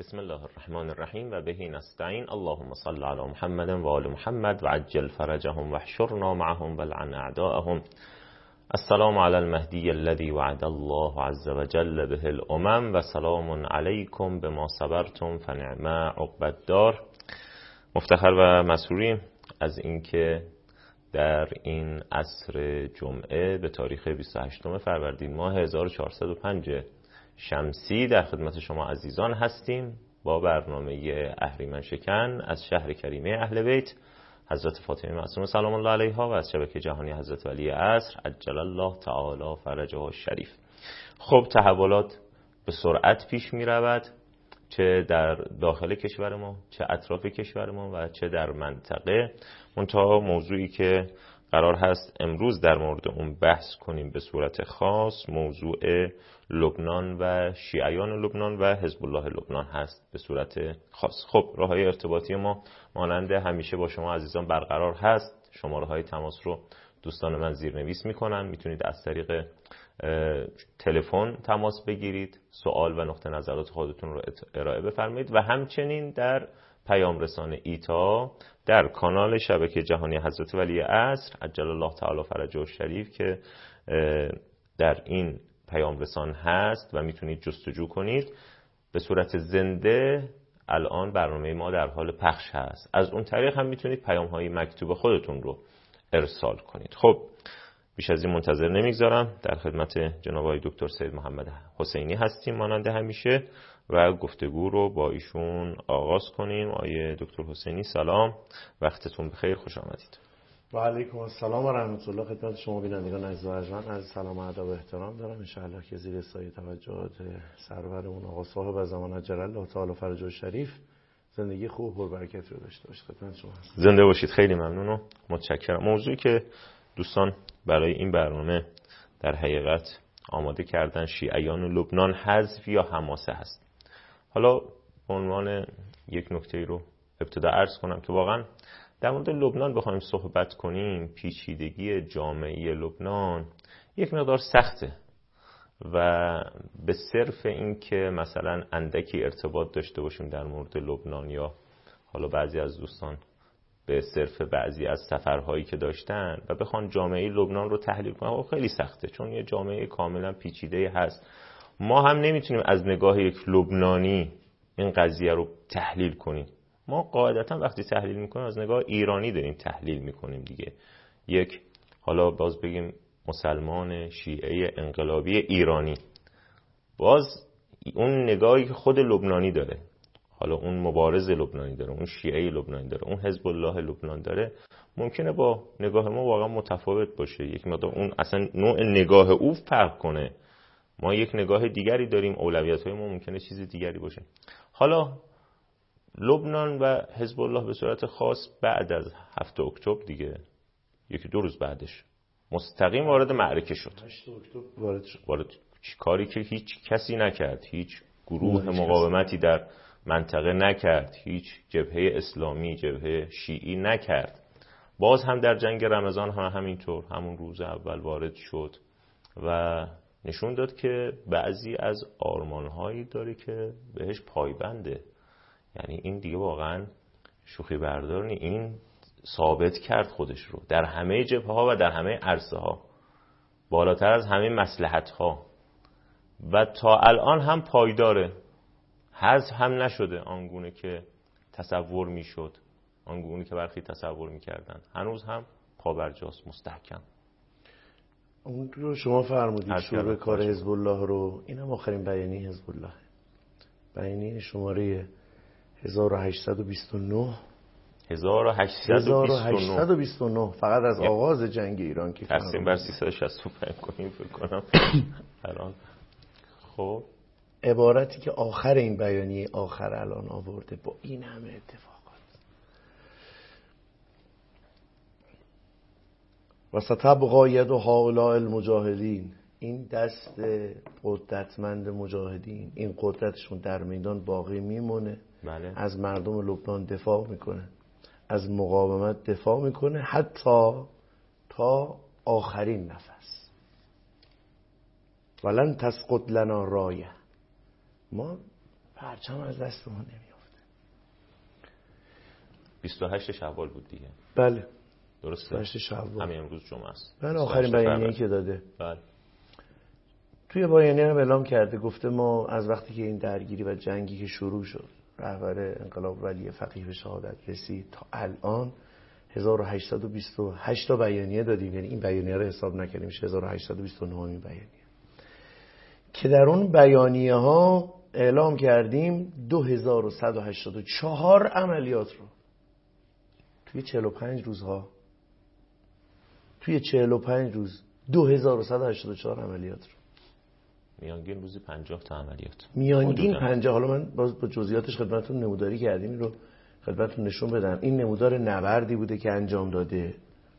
بسم الله الرحمن الرحیم و بهی نستعین. اللهم صل علی محمد و آل محمد و عجل فرجهم و احشرنا معهم و لعن اعداءهم. السلام علی المهدی الذی وعد الله عز وجل به الامم و سلام علیکم بما صبرتم فنعم عقبی الدار. مفتخر و مسروریم از اینکه در این عصر جمعه به تاریخ 28 فروردین ماه 1405 شمسی در خدمت شما عزیزان هستیم با برنامه اهریمن شکن از شهر کریمه اهل بیت حضرت فاطمه معصومه سلام الله علیها و از شبکه جهانی حضرت ولی عصر عجل الله تعالی فرجه الشریف. خب تحولات به سرعت پیش می رود، چه در داخل کشور ما، چه اطراف کشور ما و چه در منطقه. منتها موضوعی که قرار هست امروز در مورد اون بحث کنیم به صورت خاص موضوع لبنان و شیعیان لبنان و حزب الله لبنان هست به صورت خاص. خب راههای ارتباطی ما مانند همیشه با شما عزیزان برقرار هست. شماره‌های تماس رو دوستان من زیرنویس میکنن، میتونید از طریق تلفن تماس بگیرید، سوال و نقطه نظرات خودتون رو ارائه بفرمایید و همچنین در پیام رسان ایتا در کانال شبکه جهانی حضرت ولی عصر عجل الله تعالی فرجه الشریف که در این پیام رسان هست و میتونید جستجو کنید به صورت زنده. الان برنامه ما در حال پخش هست، از اون طریق هم میتونید پیام های مکتوب خودتون رو ارسال کنید. خب بیش از این منتظر نمیگذارم، در خدمت جناب آقای دکتر سید محمد حسینی هستیم مانند همیشه و گفتگو رو با ایشون آغاز کنیم. آقای دکتر حسینی سلام، وقتتون بخیر، خوش آمدید. و علیکم السلام و رحمت الله. خدمت شما بینندگان عزیز و ارجمند از سلام و ادب و احترام دارم. ان شاء الله که زیر سایه توجهات سرورمون آقا صاحب زمان عجل الله تعالی فرجه الشریف زندگی خوب و برکت رو داشته باشید. خدمت شما هستم. زنده باشید. خیلی ممنون و متشکرم. موضوعی که دوستان برای این برنامه در حقیقت آماده کردن شیعیان لبنان حذف یا حماسه هست. حالا به عنوان یک نکته رو ابتدا عرض کنم که واقعا در مورد لبنان بخوایم صحبت کنیم، پیچیدگی جامعه لبنان یک مقدار سخته و به صرف این که مثلا اندکی ارتباط داشته باشیم در مورد لبنان یا حالا بعضی از دوستان به صرف بعضی از سفرهایی که داشتن و بخوان جامعه لبنان رو تحلیل کنن خیلی سخته، چون یه جامعه کاملا پیچیده هست. ما هم نمیتونیم از نگاه یک لبنانی این قضیه رو تحلیل کنیم. ما قاعدتا وقتی تحلیل میکنیم از نگاه ایرانی داریم تحلیل میکنیم دیگه. یک حالا باز بگیم مسلمان شیعه انقلابی ایرانی، باز اون نگاهی که خود لبنانی داره، حالا اون مبارز لبنانی داره، اون شیعه لبنانی داره، اون حزب الله لبنان داره، ممکنه با نگاه ما واقعا متفاوت باشه. یک مقدار اون اصلا نوع نگاه او فرق کنه، ما یک نگاه دیگری داریم، اولویت‌های ما ممکنه چیز دیگری باشه. حالا لبنان و حزب الله به صورت خاص بعد از 7 اکتبر دیگه یکی دو روز بعدش مستقیم وارد معرکه شد. 8 اکتبر وارد کاری که هیچ کسی نکرد، هیچ گروه مقاومتی در منطقه نکرد، هیچ جبهه اسلامی، جبهه شیعی نکرد. باز هم در جنگ رمضان همینطور همون روز اول وارد شد و نشون داد که بعضی از آرمان‌هایی داره که بهش پایبنده. یعنی این دیگه واقعا شوخی بردار نی، این ثابت کرد خودش رو در همه جبهه‌ها و در همه عرصه‌ها، بالاتر از همه مصلحت‌ها و تا الان هم پایداره. حذف هم نشده آنگونه که تصور میشد، آنگونه که برخی تصور میکردن، هنوز هم پابرجاست، مستحکم. اون رو شما فرمودید شروع کار حزب الله رو. این هم آخرین بیانیه حزب الله، بیانیه شماره 1829 فقط از آغاز جنگ ایران که تقسیم بر 365 کنیم فکر کنم الان. خب عبارتی که آخر این بیانیه آخر الان آورده با این همه اتفاقات: و ستبقی ید هؤلاء المجاهدین، این دست قدرتمند مجاهدین، این قدرتشون در میدان باقی میمونه. بله. از مردم لبنان دفاع میکنه، از مقاومت دفاع میکنه، حتی تا آخرین نفس. ولن تسقط لنا رایه، ما پرچم از دست ما نمیافته. 28 شوال بود دیگه. بله درسته. 28 شوال. همین امروز جمعه است. بله آخرین بیانیه‌ای که داده. بله. توی بیانیه هم اعلام کرده، گفته ما از وقتی که این درگیری و جنگی که شروع شد، رهبر انقلاب ولی فقیه به شهادت رسید، تا الان 1828 تا بیانیه دادیم. یعنی این بیانیه رو حساب نکردیم، 1829 بیانیه که در اون بیانیه ها اعلام کردیم 2184 عملیات رو توی 45 روزها، توی 45 روز 2184 عملیات رو، میانگین روزی 50 تا عملیات، میانگین 50. حالا من باز با جزئیاتش خدمتتون نموداری کردیم، این رو خدمتتون نشون بدم. این نمودار نبردی بوده که انجام داده.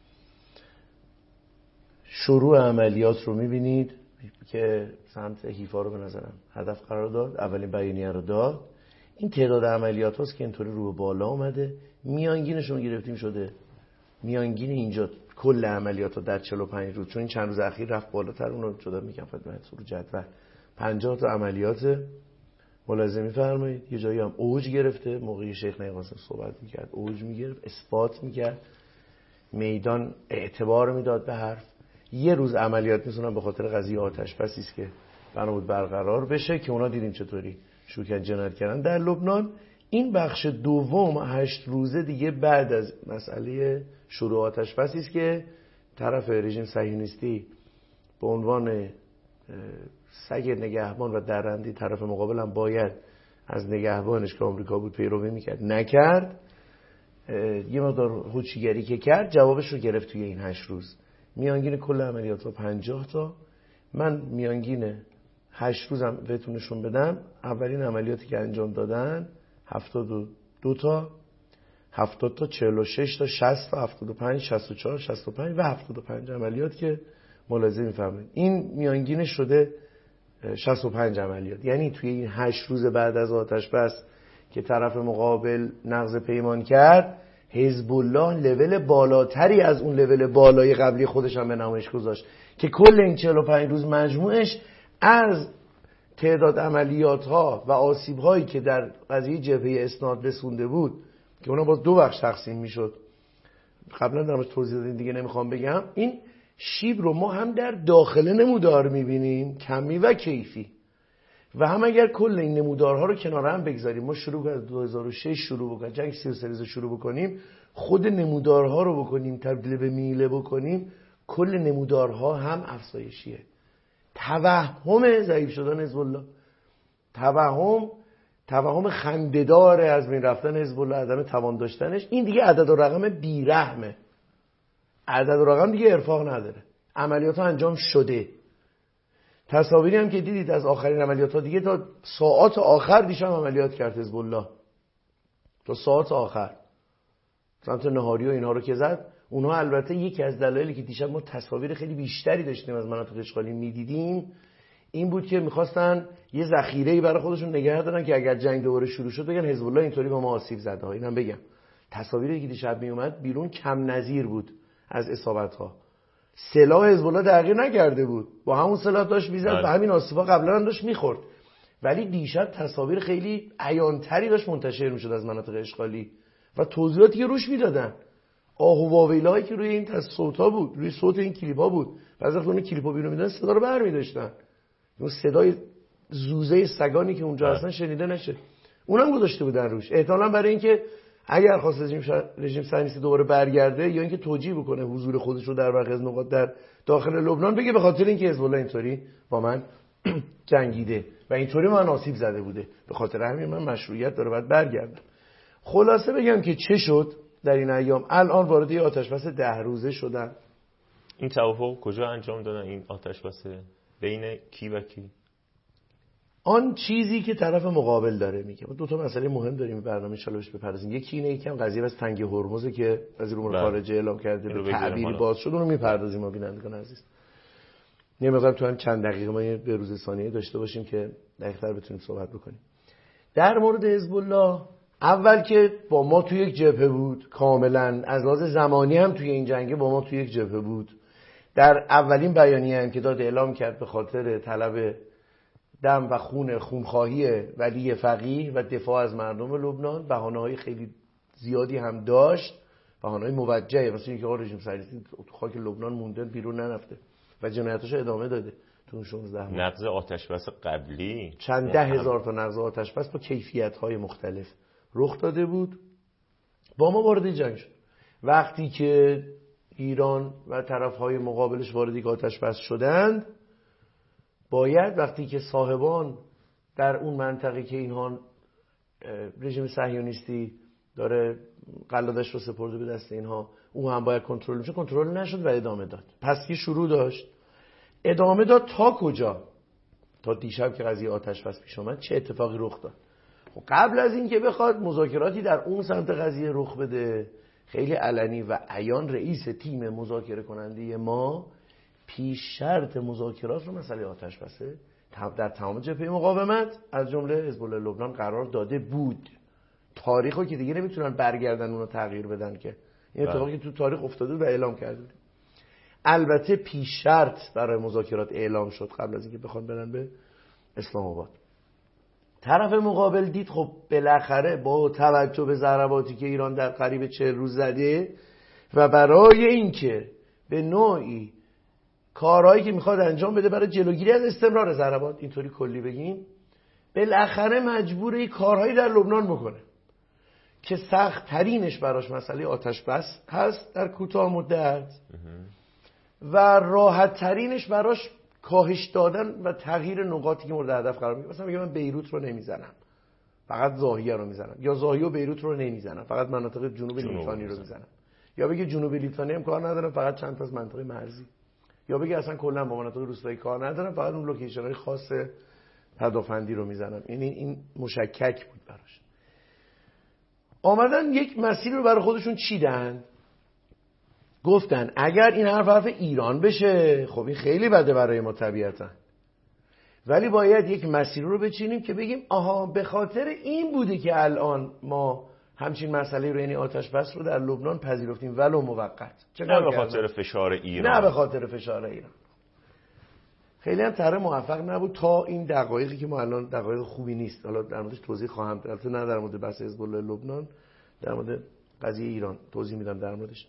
شروع عملیات رو میبینید که سمت حیفا رو به نظرم هدف قرار داد، اولین بیانیه رو داد. این تعداد عملیات هاست که اینطوری رو به بالا اومده. میانگینش رو گرفتیم شده، میانگین اینجا کل عملیات ها در 45 روز، چون این چند روز اخیر رفت بالاتر، اون رو جدا میگم خدمتتون رو جدول. 50 تا عملیات ملاحظه می‌فرمایید. یه جایی هم اوج گرفته، موقعی شیخ نقاسم صحبت می‌کرد اوج می‌گرفت، اثبات می‌کرد، میدان اعتبار میداد به حرف. یه روز عملیات می‌سونن به خاطر قضیه آتش بسی است که بنا بود برقرار بشه، که اونا دیدیم چطوری شروع کردن جنایت کردن در لبنان. این بخش دوم 8 روزه دیگه بعد از مسئله شروع آتش بسی است که طرف رژیم صهیونیستی به عنوان سگ نگهبان و درنده طرف مقابل هم باید از نگهبانش که آمریکا بود پیروی میکرد، نکرد. یه مقدار هوچیگری که کرد جوابش رو گرفت توی این 8 روز. میانگین کل عملیات رو 50 تا. من میانگین 8 روزم بهتون نشون بدم. اولین عملیاتی که انجام دادن 72 تا، 70 تا، 46 تا، 60 تا، 75، 64، 65 و 75 عملیات که ملاحظه می‌فرمایید. این میانگین شده 65 عملیات. یعنی توی این 8 روز بعد از آتش بس که طرف مقابل نقض پیمان کرد، حزب الله لول بالاتری از اون لول بالای قبلی خودش هم به نمایش گذاشت که کل این 45 روز مجموعش از تعداد عملیات ها و آسیب هایی که در قضیه جبهه اسناد رسونده بود که اونا باز 2 بخش تقسیم میشد، قبلا درمش توضیح دادیم دیگه نمیخوام بگم. این شیب رو ما هم در داخل نمودار میبینیم، کمی و کیفی، و هم اگر کل این نمودارها رو کنار هم بگذاریم، ما شروع از 2006 شروع بکنیم، جنگ 33 روز شروع بکنیم، خود نمودارها رو بکنیم تبدیل به میله بکنیم، کل نمودارها هم افزایشیه. توهم ضعیف شدن حزب الله، توهم خنده‌دار از بین رفتن حزب الله، عدم توان داشتنش، این دیگه عدد و رقم بیرحمه. عدد و رقم دیگه ارفاق نداره. عملیات ها انجام شده. تصاویری هم که دیدید از آخرین عملیات ها دیگه تا ساعات آخر دیشب عملیات کرد حزب الله، تا ساعات آخر سمت نهاری و اینها رو که زد. اونها البته یکی از دلایلی که دیشب ما تصاویر خیلی بیشتری داشتیم از مناطق اشغالی میدیدیم این بود که میخواستن یه ذخیره‌ای برای خودشون نگه دارن که اگر جنگ دوباره شروع شد بگن حزب الله اینطوری با ما آسیب زده ها. اینم بگم تصاویری که دیشب میومد بیرون کم نظیر بود از اصابت ها. سلاح حزب الله تغییر نکرده بود، با همون سلاح داشت میزد، با همین آسیبا قبلا هم داشت میخورد، ولی دیشب تصاویر خیلی عیان‌تری داشت منتشر میشد از مناطق اشغالی و توضیحاتی که روش میدادن، آه و واویلایی که روی این صوت‌ها بود، روی صوت این کلیپ‌ها بود. بعضی وقتا اون کلیپ‌ها بیرون میدادن صدا رو برمی‌داشتن، اون صدای زوزه سگانی که اونجا هستن شنیده نشه، اونم گذاشته بودن روش، احتمالاً برای اینکه اگر خواست رژیم صهیونیستی دوباره برگرده یا اینکه توجیه بکنه حضور خودش رو در برخی از نقاط در داخل لبنان، بگه به خاطر اینکه حزب الله اینطوری با من جنگیده و اینطوری من آسیب زده بوده، به خاطر همین من مشروعیت داره باید برگردم. خلاصه بگم که چه شد در این ایام. الان وارد یه آتش‌بس 10 روزه شدن. این توافق کجا انجام دادن این آتش‌بس؟ بین کی و کی؟ آن چیزی که طرف مقابل داره میگه. ما 2 تا مسئله مهم داریم به برنامه انشالله بپردازیم. یکی اینه، یکم قضیه بس تنگ هرمز که وزیر امور خارجه اعلام کرده به تعبیر باز شد، اون رو میپردازیم ما بینندگان عزیز. نمی‌خوام تو هم چند دقیقه ما یه به روز ثانیه داشته باشیم که دقیق‌تر بتونیم صحبت بکنیم. در مورد حزب الله، اول که با ما توی یک جبهه بود، کاملا از لحاظ زمانی هم توی این جنگ با ما توی یک جبهه بود. در اولین بیانیه هم که داد اعلام کرد به خاطر طلب دم و خونخواهی ولی فقیه و دفاع از مردم لبنان. بهانه‌های خیلی زیادی هم داشت، بهانه‌های موجهه، مثل اینکه آقا رژیم صهیونیستی تو خاک لبنان مونده، بیرون نرفته و جنایتاشو ادامه داده. تو 16 ماه نقض آتشبس قبلی چند ده هزار تا نقض آتشبس با کیفیت‌های مختلف رخ داده بود. با ما وارد جنگ شد. وقتی که ایران و طرف‌های مقابلش وارد یک آتشبس شدند، باید وقتی که صاحبان در اون منطقه که اینها رژیم صهیونیستی داره قلادش رو سپرده به دست اینها، اون هم باید کنترل میشه، کنترل نشد و ادامه داد. پس یه شروع داشت، ادامه داد تا کجا؟ تا دیشب که قضیه آتشبس پیش اومد چه اتفاقی رخ داد؟ خب قبل از این که بخواد مذاکراتی در اون سمت قضیه رخ بده، خیلی علنی و عیان رئیس تیم مذاکره کننده ما پیش شرط مذاکرات رو مسئله آتشبسه در تمام جبهه مقاومت از جمله حزب الله لبنان قرار داده بود. تاریخو که دیگه نمیتونن برگردن اونو تغییر بدن، که این اتفاقی تو تاریخ افتاده و اعلام کرده. البته پیش شرط برای مذاکرات اعلام شد قبل از اینکه بخوان برن به اسلام آباد. طرف مقابل دید خب بالاخره با توجه به ضرباتی که ایران در قریب 40 روز زده و برای اینکه به نوعی کارهایی که میخواد انجام بده برای جلوگیری از استمرار ضربات، اینطوری کلی بگیم، بالاخره مجبوره کارهایی در لبنان بکنه که سخت ترینش براش مسئله آتش بس هست در کوتاه مدت و راحت ترینش براش کاهش دادن و تغییر نقاطی که مورد هدف قرار میگیره. مثلا میگه من بیروت رو نمیزنم، فقط ضاحیه رو میزنم، یا ضاحیه و بیروت رو نمیزنم، فقط مناطق جنوب لیتوانی رو میزنم، یا بگه جنوب لیتوانی هم کار ندارم، فقط چند تا از مناطق مرزی، یا بگه اصلا کلا با مناطق روستایی کار ندارم، فقط اون لوکیشن‌های خاص پدافندی رو میزنم. یعنی این مشکک بود براش. آمدن یک مسیر رو برای خودشون چیدن، گفتن اگر این حرف ایران بشه خب این خیلی بده برای ما طبیعتا، ولی باید یک مسیر رو بچینیم که بگیم آها به خاطر این بوده که الان ما همچین مسئله رو، یعنی آتش بس رو در لبنان پذیرفتیم ولو موقت. نه به خاطر فشار ایران، نه به خاطر فشار ایران. خیلی هم طرح موفق نبود تا این دقایقی که ما الان دقایق خوبی نیست، حالا در موردش توضیح خواهم داد، البته نه در مورد بحث حزب الله لبنان، در مورد قضیه ایران توضیح میدم در موردش.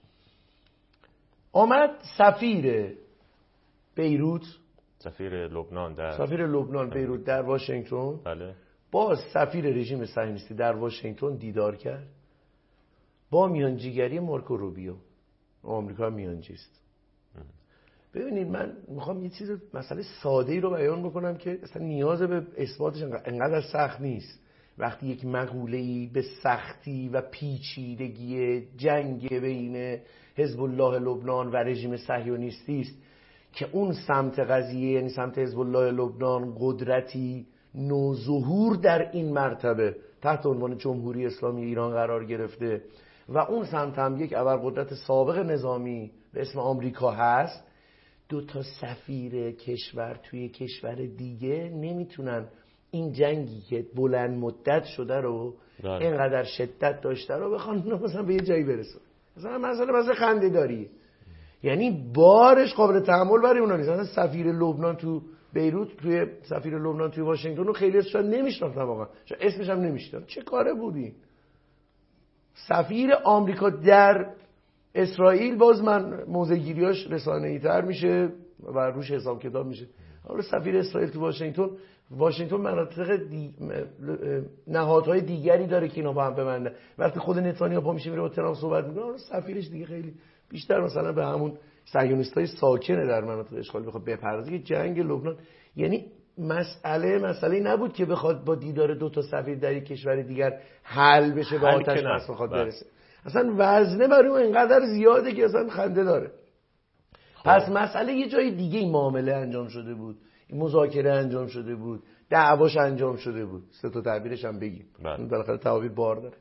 آمد سفیر بیروت، سفیر لبنان بیروت در واشنگتن، بله، با سفیر رژیم صهیونیستی در واشنگتن دیدار کرد، با میانجیگری مارکو روبیو. آمریکا میانجیست. ببینید من میخوام یه چیز مسئله ساده‌ای رو بیان بکنم که اصلا نیاز به اثباتش انقدر سخت نیست. وقتی یک مقوله‌ای به سختی و پیچیدگی جنگ بین حزب الله لبنان و رژیم صهیونیستی است که اون سمت قضیه، یعنی سمت حزب الله لبنان، قدرتی نوظهور در این مرتبه تحت عنوان جمهوری اسلامی ایران قرار گرفته و اون سمت هم یک ابرقدرت سابق نظامی به اسم آمریکا هست، دو تا سفیر کشور توی کشور دیگه نمیتونن این جنگی که بلند مدت شده رو اینقدر شدت داشته رو بخوان مثلا به یه جایی برسه. مثلا مسئله خنده داری، یعنی بارش قابل تحمل برای اونا نیست. مثلا سفیر لبنان تو بیروت، توی سفیر لبنان توی واشنگتن رو خیلی شاید نمیشناختن، واقعا شاید اسمش هم نمیشناختن. چه کاره بودی؟ سفیر آمریکا در اسرائیل باز من موضع‌گیریاش رسانه‌ای تر میشه و روش حساب کتاب میشه. حالا سفیر اسرائیل تو واشنگتن مناطق نهادهای دیگری داره که اینا با هم ببندن. وقتی خود نتانیاهو پا میشه میره با ترامپ صحبت میکنه، سفیرش دیگه خیلی بیشتر مثلا به همون صهیونیستای ساکنه در مناطق اشغالی بخواد بپردازه که جنگ لبنان. یعنی مسئله نبود که بخواد با دیدار دو تا سفیر در یک کشور دیگر حل بشه به آتش بس بخواد برسه. اصلا وزنه برای اون اینقدر زیاده که اصلا خنده داره. پس مسئله یه جای دیگه این معامله انجام شده بود، این مذاکره انجام شده بود، دعواش انجام شده بود. سه تا تعبیرش هم بگیم، این بالاخره تعابیر بار داره.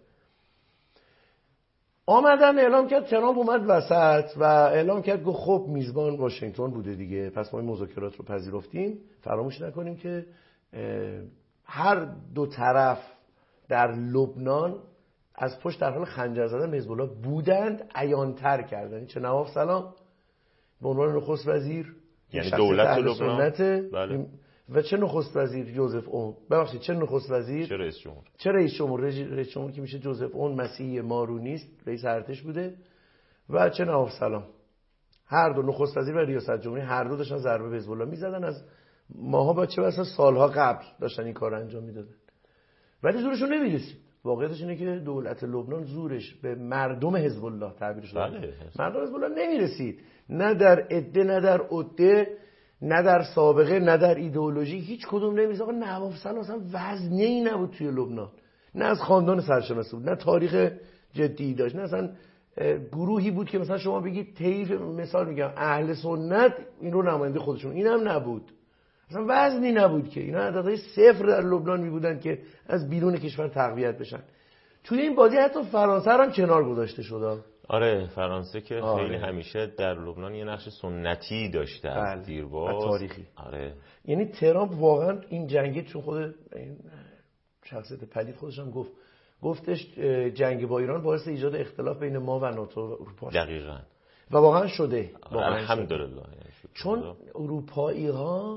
آمدن اعلام کرد، ترامپ اومد وسط و اعلام کرد گفت خب میزبان واشنگتن بوده دیگه، پس ما این مذاکرات رو پذیرفتیم. فراموش نکنیم که هر دو طرف در لبنان از پشت در حال خنجر زدن به حزب الله بودند، عیان‌تر کردن. چه نواف سلام به عنوان نخست وزیر، یعنی دولت لبنان، بله، و چه نخست وزیر جوزف اون، ببخشید چه نخست وزیر، چه رئیس جمهور رئیس جمهور که میشه جوزف اون مسیحی مارونیست رئیس ارتش بوده و چه نواب سلام. هر دو نخست وزیر و ریاست جمهوری هر دو داشتن ضربه به حزب الله میزدن، از ماها با چه بسا سالها قبل داشتن این کار انجام میدادن، ولی زورشون نمیرسید. واقعیتش اینه که دولت لبنان زورش به مردم حزب الله تعبیر شده مردم حزب الله نمیرسید، نه در عده نه در عده نه در سابقه نه در ایدئولوژی، هیچ کدوم نمیرسید. آقا نواب سلام اصلا وزنه‌ای نبود توی لبنان، نه از خاندان سرشناس بود، نه تاریخ جدی داشت، نه اصلا گروهی بود که مثلا شما بگید طیف، مثال میگم اهل سنت این رو نماینده خودشون، اینم نبود، اصلا وزنی نبود که اینا عددهای صفر در لبنان میبودن که از بیرون کشور تقویت بشن. توی این بازی حتی فرانسه هم کنار گذاشته شده. آره فرانسه که خیلی همیشه در لبنان یه نقش سنتی داشته از دیرباز تاریخی. آره یعنی ترامپ واقعا این جنگی، چون خود این شخصیت پدید خودش هم گفتش جنگ با ایران باعث ایجاد اختلاف بین ما و ناتو و اروپا. دقیقاً. و واقعا شده. الحمدلله. چون اروپایی ها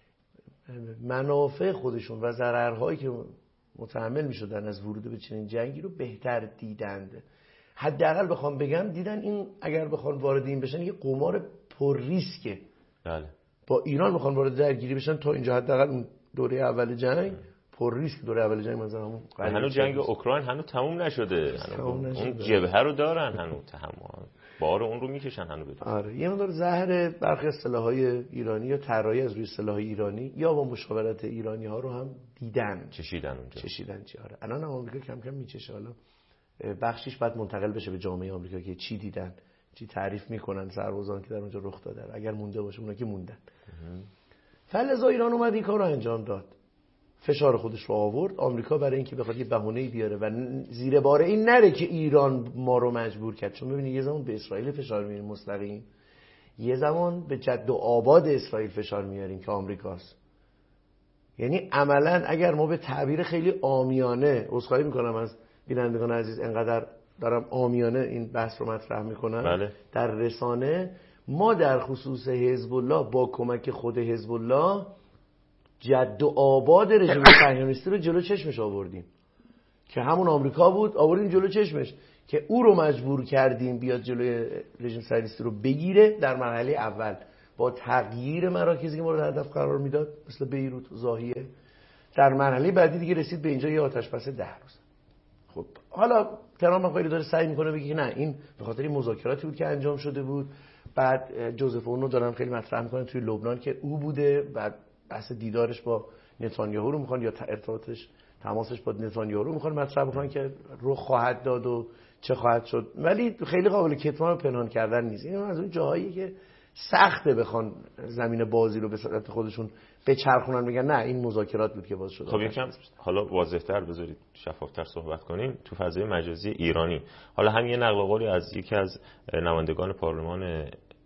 منافع خودشون و ضررهایی که متحمل میشدن از ورود به چنین جنگی رو بهتر دیدند. حداقل بخوام بگم دیدن این اگر بخوان وارد این بشن یه قمار پر ریسکه. بله. با ایران بخوان وارد درگیری بشن تا اینجا حداقل اون دوره اول جنگ پر ریسک، دوره اول جنگ مثلا هنوز جنگ اوکراین هنوز تموم نشده. اون جبهه رو دارن هنوز تمام. بار اون رو میکشن هنوز بدون. آره یه مقدار زهر برخی اصطلاح‌های ایرانی یا طراحی از روی اصطلاح‌های ایرانی یا با مشاورت ایرانی‌ها رو هم دیدن، چشیدن اونجا. آره الان آمریکا کم کم میچشه، حالا بخشیش بعد منتقل بشه به جامعه آمریکا که چی دیدن، چی تعریف میکنن سربازان که در اونجا رخ دادن، اگر مونده باشه اونا که موندن. فلزا ایران اومد این کار رو انجام داد، فشار خودش رو آورد. آمریکا برای اینکه بخواد یه بهونه‌ای بیاره و زیر بار این نره که ایران ما رو مجبور کرد، چون ببینید یه زمان به اسرائیل فشار میاریم مستقیم، یه زمان به جد و آباد اسرائیل فشار میاریم که آمریکاست. یعنی عملاً اگر ما به تعبیر خیلی عامیانه، عذرخواهی میکنم از بینندگان عزیز انقدر دارم عامیانه این بحث رو مطرح میکنم، بله. در رسانه ما در خصوص حزب الله با کمک خود حزب الله جد و آباد رژیم صهیونیستی رو جلو چشمش آوردیم که همون آمریکا بود، آوردیم جلو چشمش که او رو مجبور کردیم بیاد جلوی رژیم صهیونیستی رو بگیره در مرحله اول با تغییر مراکزی که مورد هدف قرار میداد مثل بیروت و ضاحیه. در مرحله بعدی دیگه رسید به اینجا یه آتش‌بس 10 روز. خب حالا ترامپ خیلی داره سعی میکنه بگه که نه این به خاطر این مذاکراتی بود که انجام شده بود. بعد جوزف اون رو دارن خیلی مطرح میکنن توی لبنان که او بوده، بعد بحث دیدارش با نتانیاهو رو میخوان یا ارتباطش تماسش با نتانیاهو رو میخوان مطرح بکنن که رو خواهد داد و چه خواهد شد، ولی خیلی قابل کتمان و پنهان کردن نیست. این از اون جاهایی که سخته بخوان زمین بازی رو به صورت خودشون بچرخونن بگن نه این مذاکرات بود که باز شد. خب یکم حالا واضح‌تر بذارید شفاف‌تر صحبت کنیم. تو فضای مجازی ایرانی حالا هم یه نقل قولی از یکی از نمایندگان پارلمان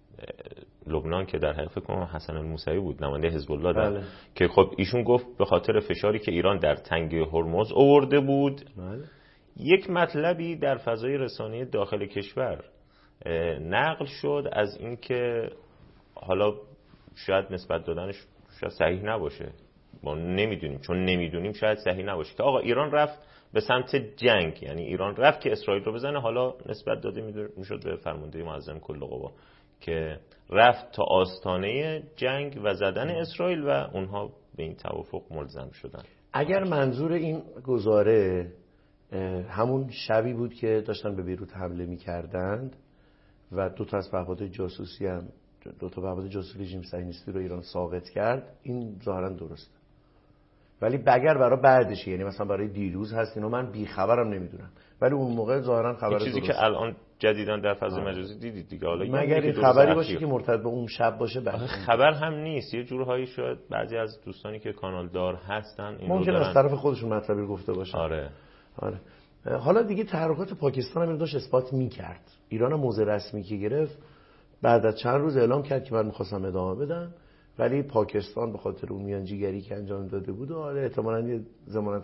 لبنان که در حقیقت فکر کنم حسن الموسوی بود، نماینده حزب الله بله. که خب ایشون گفت به خاطر فشاری که ایران در تنگه هرمز آورده بود. بله. یک مطلبی در فضای رسانه‌ای داخل کشور نقل شد از اینکه حالا شاید نسبت دادنش شاید صحیح نباشه، ما نمیدونیم، چون نمیدونیم شاید صحیح نباشه که آقا ایران رفت به سمت جنگ، یعنی ایران رفت که اسرائیل رو بزنه. حالا نسبت داده میشد به فرمانده معظم کل قوا که رفت تا آستانه جنگ و زدن اسرائیل و اونها به این توافق ملزم شدن. اگر منظور این گزاره همون شبی بود که داشتن به بیروت حمله می‌کردند و دو تا از پهپادهای جاسوسی هم دو تا پهپاد جاسوسی رژیم صهیونیستی رو ایران ساقط کرد، این ظاهرا درسته. ولی اگر برای بعدش، یعنی مثلا برای دیروز هست، اینو من بی خبرم نمیدونم، ولی اون موقع ظاهرا خبر چیزی درسته. که الان جدیدن در فضای مجازی دیدید دیگه، حالا مگر این خبری باشه که مرتبط به اون شب باشه. خبر هم نیست، یه جورهایی شاید بعضی از دوستانی که کانال دار هستن این ممکن از طرف خودشون مطلبی گفته باشه. آره. حالا دیگه تحرکات پاکستان هم داشت اثبات می‌کرد. ایران موضع رسمی که گرفت بعد از چند روز اعلام کرد که من می‌خواستم ادامه بدم، ولی پاکستان به خاطر اون میانجیگری که انجام داده بود و احتمالاً یه ضمانت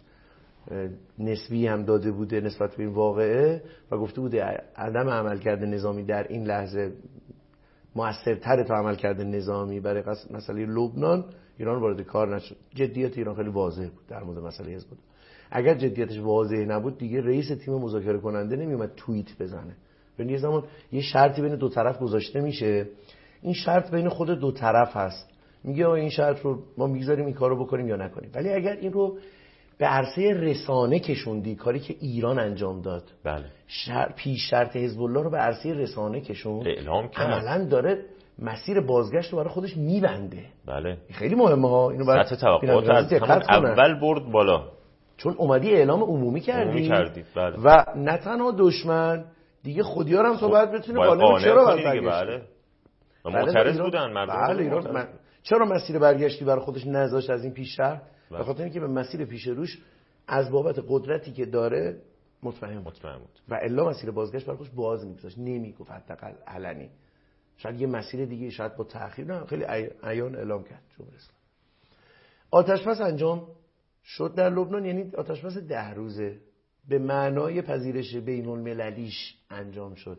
نسبی هم داده بوده نسبت به این واقعه و گفته بوده عدم عملکرد نظامی در این لحظه موثرتره تا عملکرد نظامی برای مسئله لبنان، ایران وارد کار نشد. جدیت ایران خیلی واضح بود در مورد مسئله حزب الله. اگر جدیتش واضح نبود دیگه رئیس تیم مذاکره کننده نمیومد توییت بزنه. یعنی یه زمان یه شرطی بین دو طرف گذاشته میشه، این شرط بین خود دو طرف هست، میگه آقا این شرط رو ما میگذاریم این کارو بکنیم یا نکنیم. ولی اگر این رو به عرصه رسانه کشوندی، کاری که ایران انجام داد، بله، پیش شرط حزب الله رو به عرصه رسانه کشوند، اعلام کرد، عملاً داره مسیر بازگشت رو برای خودش میبنده. بله، خیلی مهمه ها، اینو سطح توقعات از همون اول برد بالا، چون اومدی اعلام عمومی کردی بله. و نه تنها دشمن دیگه خودیار هم تو باید بتونی قانع چرا باید بله. و معترض بودن مردم. بله ایران چرا مسیر برگشتی برای خودش نذاشت از این پیش شهر؟ به خاطر اینکه به مسیر پیش روش از بابت قدرتی که داره مطمئن بود و الا مسیر بازگشت برای خودش باز می‌گذاشت، نمیگفت حداقل علنی. شاید یه مسیر دیگه، شاید با تأخیر، نه خیلی عیان اعلام کرد جمهوری اسلامی. آتش‌بس انجام شد در لبنان، یعنی آتش‌بس 10 روزه به معنای پذیرش بین‌المللیش انجام شد.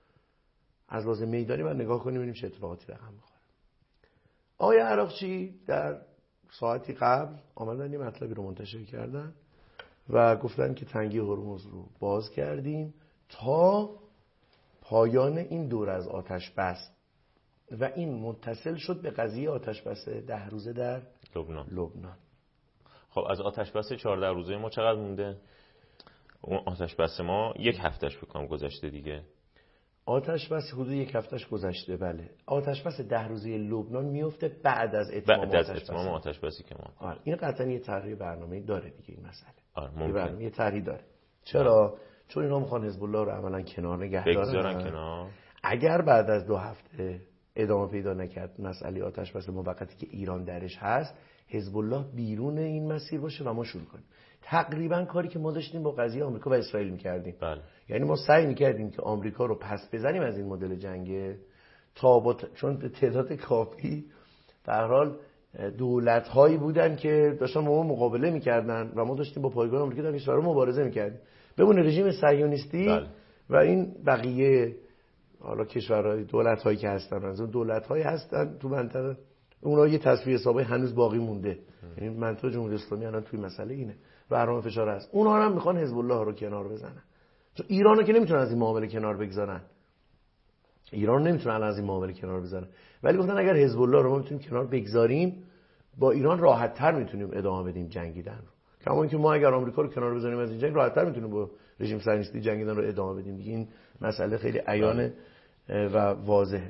از لحاظ میدانی من نگاه کنیم ببینیم چه اتفاقاتی رقم می‌خوره. آقای عراقچی در ساعتی قبل آمدن یه مطلبی رو منتشر کردن و گفتن که تنگی هرمز رو باز کردیم تا پایان این دور از آتش بس و این متصل شد به قضیه آتش بس 10 روزه در لبنان. خب از آتش بس 14 روزه ما چقدر مونده؟ اون آتش بس ما یک هفتهش بکنم گذشته دیگه. آتش بس حدود یک هفتهش گذشته، بله. آتش بس 10 روزه لبنان میفته بعد از اتمام آتش بسی که ما. آره این قطعا یه طرحی برنامه‌ای داره دیگه این مسئله. ممکن. یه طرحی داره. چرا؟ چون اینا میخوان حزب الله رو عملاً کنار نگه دارن. اگر بعد از 2 هفته ادامه پیدا نکرد مسئله آتش بس موقتی که ایران درش هست، حزب الله بیرون این مسیر باشه و ما شروع کنیم. تقریبا کاری که ما داشتیم با قضیه آمریکا و اسرائیل می‌کردیم. بله. یعنی ما سعی می‌کردیم که آمریکا رو پس بزنیم از این مدل جنگه تا چون به تعداد کافی به هر حال دولت‌هایی بودن که داشتن با ما مقابله می‌کردن و ما داشتیم با پایگاه آمریکا در کشورها مبارزه می‌کردیم. بمونه رژیم صهیونیستی بله. و این بقیه حالا کشورهای دولت‌هایی که هستن، از اون دولت‌هایی هستن تو منطقه، اونها یه تصفیه حسابی هنوز باقی مونده. یعنی منطقه جمهوری اسلامی الان توی مسئله اینه، برنامه فشار هست. اونها هم میخوان حزب الله رو کنار بزنن. چون ایرانو که نمیتونن از این معامله کنار بگذارن. ایران نمیتونن از این معامله کنار بذارن. ولی گفتن اگر حزب الله رو ما میتونیم کنار بگذاریم، با ایران راحت‌تر میتونیم ادامه بدیم جنگیدن رو. کما اینکه ما اگر آمریکا رو کنار بذاریم از این جنگ، راحت‌تر میتونیم با رژیم صهیونیستی جنگیدن رو ادامه بدیم. دیگه این مسئله خیلی عیانه و واضحه.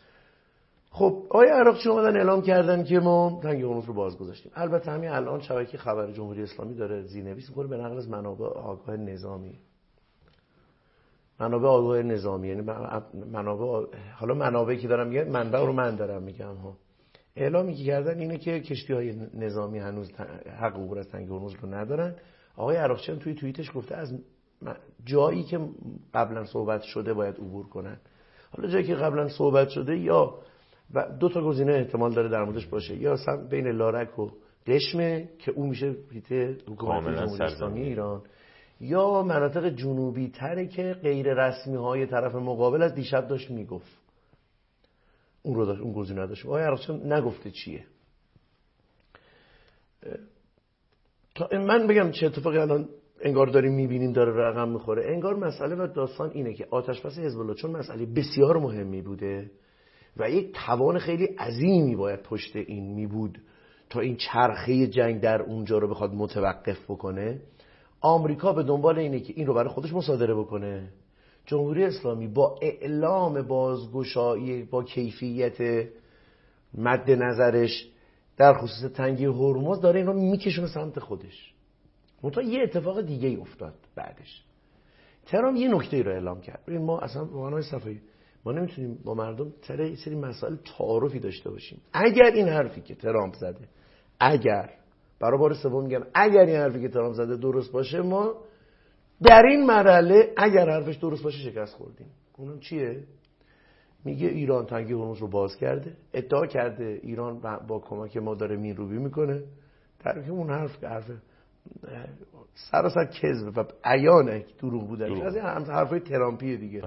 خب آقای عراقچی اومدن اعلام کردن که ما تنگی هرمز رو باز گذاشتیم. البته همین الان شبکه خبر جمهوری اسلامی داره زیرنویس می‌کنه به نقل از منابع آگاه نظامی. منابع آگاه نظامی یعنی منابع، حالا منابعی که دارم میگم منبع رو من دارم میگم ها. اعلامی که کردن اینه که کشتی‌های نظامی هنوز حق عبور از تنگی هرمز رو ندارن. آقای عراقچی توی توییتش گفته از جایی که قبلا صحبت شده باید عبور کنن. حالا جایی که قبلا صحبت شده یا و 2 تا گزینه احتمال داره در موردش باشه، یا بین لارک و قشمه که اون میشه هیته حکومت جمهوری اسلامی ایران، یا مناطق جنوبی تره که غیر رسمی های طرف مقابل از دیشب داشت میگفت اون رو داشت، اون گزینه داشت. آقای عراقچی نگفته چیه. تا من بگم چه اتفاقی الان انگار داریم میبینیم داره رقم میخوره. انگار مسئله و داستان اینه که آتش بس حزب الله چون مسئله بسیار مهمی بوده و یک توان خیلی عظیمی باید پشت این می بود تا این چرخه جنگ در اونجا رو بخواد متوقف بکنه، آمریکا به دنبال اینه که این رو برای خودش مصادره بکنه. جمهوری اسلامی با اعلام بازگشایی با کیفیت مد نظرش در خصوص تنگی هرمز داره این رو میکشونه سمت خودش. منتها یه اتفاق دیگه ای افتاد بعدش. ترامپ یه نکته ای رو اعلام کرد. ببین ما اصلا واقعا صفایی ما نمیتونیم با مردم یه سری مسائل تعارفی داشته باشیم. اگر این حرفی که ترامپ زده، اگر برای بار سوم میگم اگر این حرفی که ترامپ زده درست باشه، ما در این مرحله اگر حرفش درست باشه شکست خوردیم. اونم چیه؟ میگه ایران تنگی هرمز رو باز کرده، ادعا کرده ایران با کمک ما داره مینروبی میکنه، در حالی که اون حرف سراسر کذب و عیانه دروغ بوده. از این حرفای ترامپیه دیگه.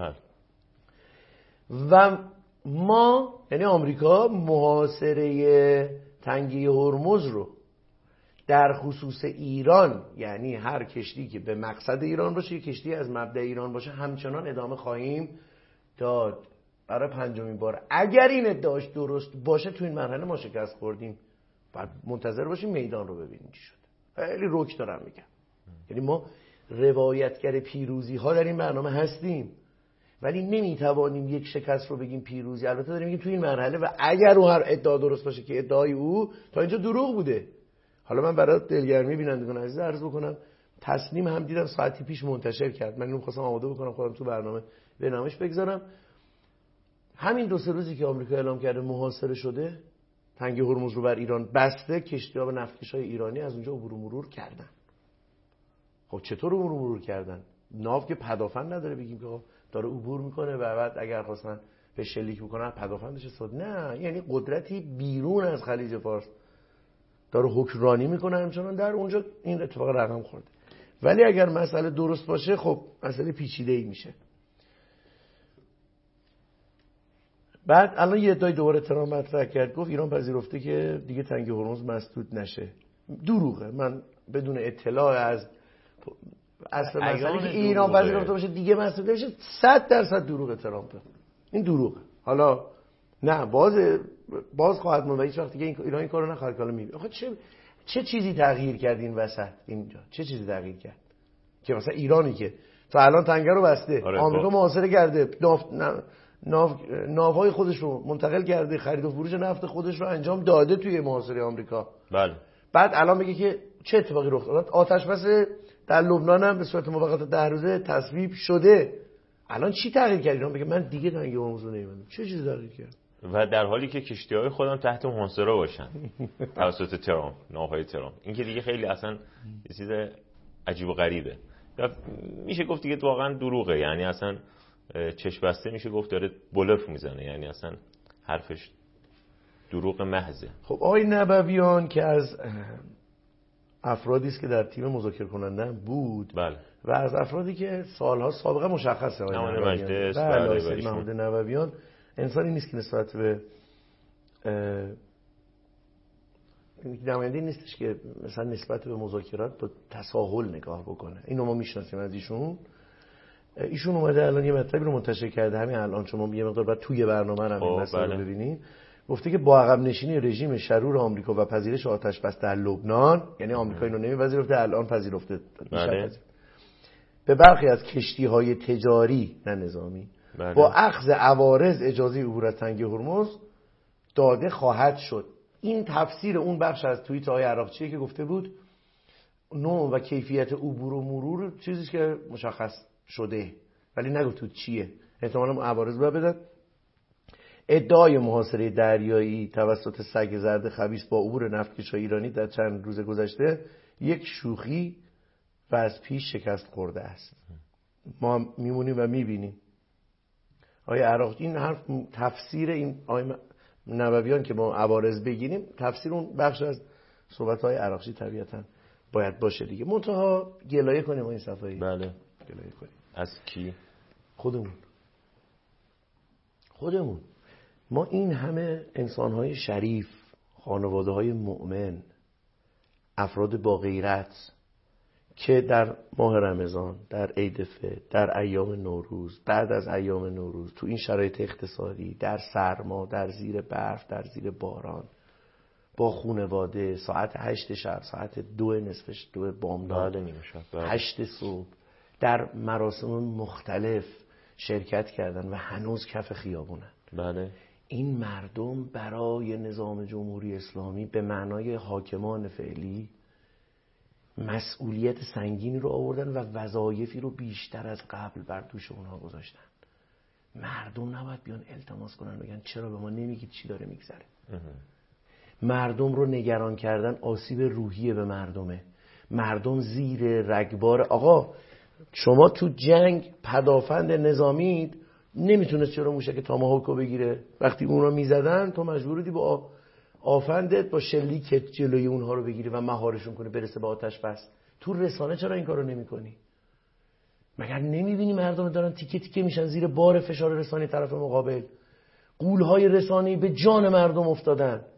و ما یعنی آمریکا محاصره تنگه هرمز رو در خصوص ایران، یعنی هر کشتی که به مقصد ایران باشه، یک کشتی از مبدأ ایران باشه، همچنان ادامه خواهیم داد. برای پنجمین بار اگر این ادعاش درست باشه تو این مرحله ما شکست خوردیم. بعد منتظر باشیم میدان رو ببینیم چی شد. خیلی رک دارم میگم. یعنی ما روایتگر پیروزی ها در این برنامه هستیم، ولی نمیتوانیم یک شکست رو بگیم پیروزی. البته داریم میگیم تو این مرحله و اگر اون هر ادعا درست باشه که ادعای او تا اینجا دروغ بوده. حالا من برای دلگرمی بینندگان عزیز عرض بکنم، تصنیم هم دیدم ساعتی پیش منتشر کرد، من اینو می‌خواستم آماده بکنم خودم تو برنامه به نامش بگذارم. همین 2-3 روزی که آمریکا اعلام کرده محاصره شده، تنگه هرمز رو بر ایران بسته، کشتی‌ها و نفتکش‌های ایرانی از اونجا عبور و مرور کردن. خب چطور عبور و مرور کردن؟ ناو که پدافند نداره بگیم که داره عبور میکنه و بعد اگر خواستن به شلیک بکنن پدافندش استفاده، نه، یعنی قدرتی بیرون از خلیج فارس داره حکمرانی میکنه همچنان در اونجا. این اتفاق رقم خورده. ولی اگر مسئله درست باشه خب مسئله پیچیده‌ای میشه. بعد الان یه ادعای دوباره ترامپ مطرح کرد، گفت ایران پذیرفته که دیگه تنگه هرمز مسدود نشه. دروغه. من بدون اطلاع از اصل مسئله که ایران پذیرفته باشه دیگه مسدود نشه 100% دروغه ترامپ. این دروغه. حالا نه باز خواهد موند و هیچ وقت دیگه ایران این کارو نخواهد کنه. میبینه آخه چه چیزی تغییر کرد این وسط اینجا؟ چه چیزی تغییر کرد که مثلا ایرانی که تا الان تنگه رو بسته، آمریکا محاصره کرده، ناوهای خودش رو منتقل کرده، خرید و فروش نفت خودش رو انجام داده توی محاصره آمریکا. بله. بعد الان میگه که چه اتفاقی رخ داد؟ آتش بس در لبنان هم به صورت موقت 10 روزه تصویب شده. الان چی تغییر کرد؟ ایران بگه من دیگه تنگه هرمز رو نمیبندم. چه چیزی تغییر کرد؟ و در حالی که کشتی‌های خودم تحت محاصره باشن توسط ترامپ، ناوهای ترامپ. این که دیگه خیلی اصلا یه چیز عجیب و غریبه. میشه گفت دیگه واقعا دروغه. یعنی اصلا چشم بسته میشه گفت داره بلف میزنه. یعنی اصلا حرفش دروغ محضه. خب آقای نبویان که از افرادی است که در تیم مذاکره کننده بود، بله. و از افرادی که سالها سابقه مشخصه نماینده مجلس، بله، محمود نبویان انسانی نیست که نسبت به نماینده نیستش که مثلا نسبت به مذاکرات با تساهل نگاه بکنه. اینو ما میشناسیم از ایشون اومده الان یه مطلبی رو منتشر کرده همین الان، شما یه مقدار بعد توی برنامه رو این مسئله رو ببینید. گفته که با عقب نشینی رژیم شرور آمریکا و پذیرش آتش بس در لبنان، یعنی آمریکا اینو نمیپذیرفته، الان پذیرفته. به برخی از کشتی‌های تجاری نه نظامی با اخذ عوارض اجازه عبور از تنگه هرمز داده خواهد شد. این تفسیر اون بخش از توییت آقای عراقچیه که گفته بود نوع و کیفیت عبور و مرور چیزی که مشخص شده ولی نگفت چیه. احتمالاً عوارض باید بدن. ادعای محاصره دریایی توسط سگ زرد خبیث با عبور نفتکش‌های ایرانی در چند روز گذشته یک شوخی و از پیش شکست خورده است. ما میمونیم و میبینیم. آقای عراقچی این حرف تفسیر این آقای نبویان که ما عوارض بگیریم تفسیر اون بخش از صحبت‌های عراقچی طبیعتاً باید باشه دیگه. منتها گلایه کنیم این صفایی. بله. گلایه کنیم. از کی؟ خودمون. ما این همه انسان‌های شریف، خانواده‌های مؤمن، افراد با غیرت که در ماه رمضان، در عید فطر، در ایام نوروز، بعد از ایام نوروز، تو این شرایط اقتصادی، در سرما، در زیر برف، در زیر باران، با خانواده، ساعت 8 شب، ساعت 2 نصفش 2 بامداد، 8 صبح، در مراسم مختلف شرکت کردن و هنوز کف خیابونن. بله. این مردم برای نظام جمهوری اسلامی به معنای حاکمان فعلی مسئولیت سنگینی رو آوردن و وظایفی رو بیشتر از قبل بر دوش اونها گذاشتن. مردم نباید بیان التماس کنن بگن چرا به ما نمیگید چی داره میگذره. مردم رو نگران کردن آسیب روحی به مردمه. مردم زیر رگبار. آقا شما تو جنگ پدافند نظامی نمیتونست چرا موشک تاماهوکو بگیره. وقتی اون رو میزدن تو مجبور بودی با آفندت با شلیکت جلوی اونها رو بگیری و مهارشون کنی برسه به آتش بس. تو رسانه چرا این کارو نمی‌کنی؟ مگر نمی‌بینی مردم دارن تیکه تیکه میشن زیر بار فشار رسانه‌ای طرف مقابل؟ غول‌های رسانه‌ای به جان مردم افتادن.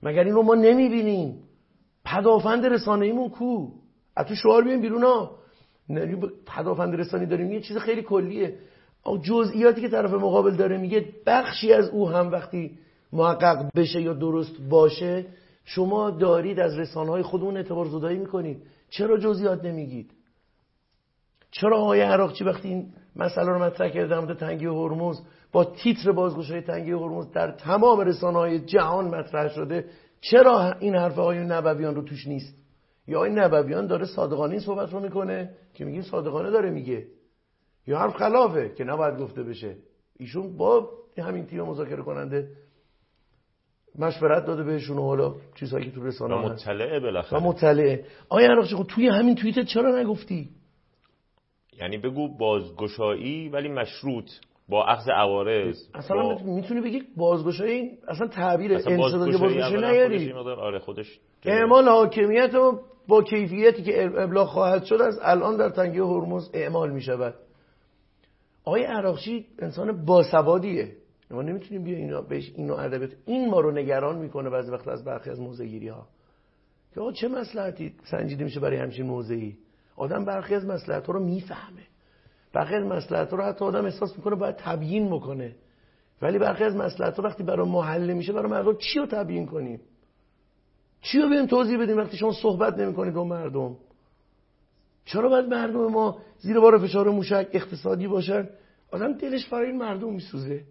مگر این رو ما نمیبینیم؟ پدافند رسانه‌ایمون کو؟ از تو شعار بیایم بیرون ها. پدافند رسانه‌ای داریم یه چیز خیلی کلیه. جزئیاتی که طرف مقابل داره میگه بخشی از او هم وقتی محقق بشه یا درست باشه شما دارید از رسانه‌های خودمون اعتبار زدایی میکنید. چرا جزئیات نمیگید؟ چرا آقای عراقچی وقتی این مسئله رو مطرح کرد در مورد تنگی هرمز با تیتر بازگشایی تنگی هرمز در تمام رسانه‌های جهان مطرح شده، چرا این حرف آقای نبویان رو توش نیست؟ یا آقای نبویان داره صادقانه این صحبت رو میکنه که میگیم صادقانه داره میگه، یا حرف خلافه که نباید گفته بشه؟ ایشون با همین تیم مذاکره کننده مشورت داده بهشون و حالا چیزایی که تو رسانه هست مطلعه بالاخره مطلعه. آقای عراقچی خب توی همین توییت چرا نگفتی؟ یعنی بگو بازگشایی ولی مشروط با اخذ عوارض. اصلا میتونی بگی بازگشایی، اصلا تعبیر انسدادی بازگشایی نیاری. آره خودش اعمال حاکمیت رو با کیفیتی که ابلاغ خواهد شد از الان در تنگی هرمز اعمال میشود. آقای عراقچی انسان باسوادیه، ما نمیتونیم بیا اینا بهش اینو ادبیات این ما رو نگران میکنه بعضی وقت از برخی از موضع‌گیری ها که آقا چه مصلحتی سنجیده میشه برای همچین موضعی. آدم برخی از مصلحت‌ها رو میفهمه، برخی از مصلحت‌ها رو حتی آدم احساس میکنه باید تبیین بکنه، ولی برخی از مصلحت‌ها وقتی برای ما حل میشه برای مردم چی رو تبیین کنیم؟ چی رو بریم توضیح بدیم وقتی شما صحبت نمی‌کنید با مردم؟ چرا باید مردم ما زیر بار فشار موشک اقتصادی باشن؟ آدم دلش برای این مردم میسوزه.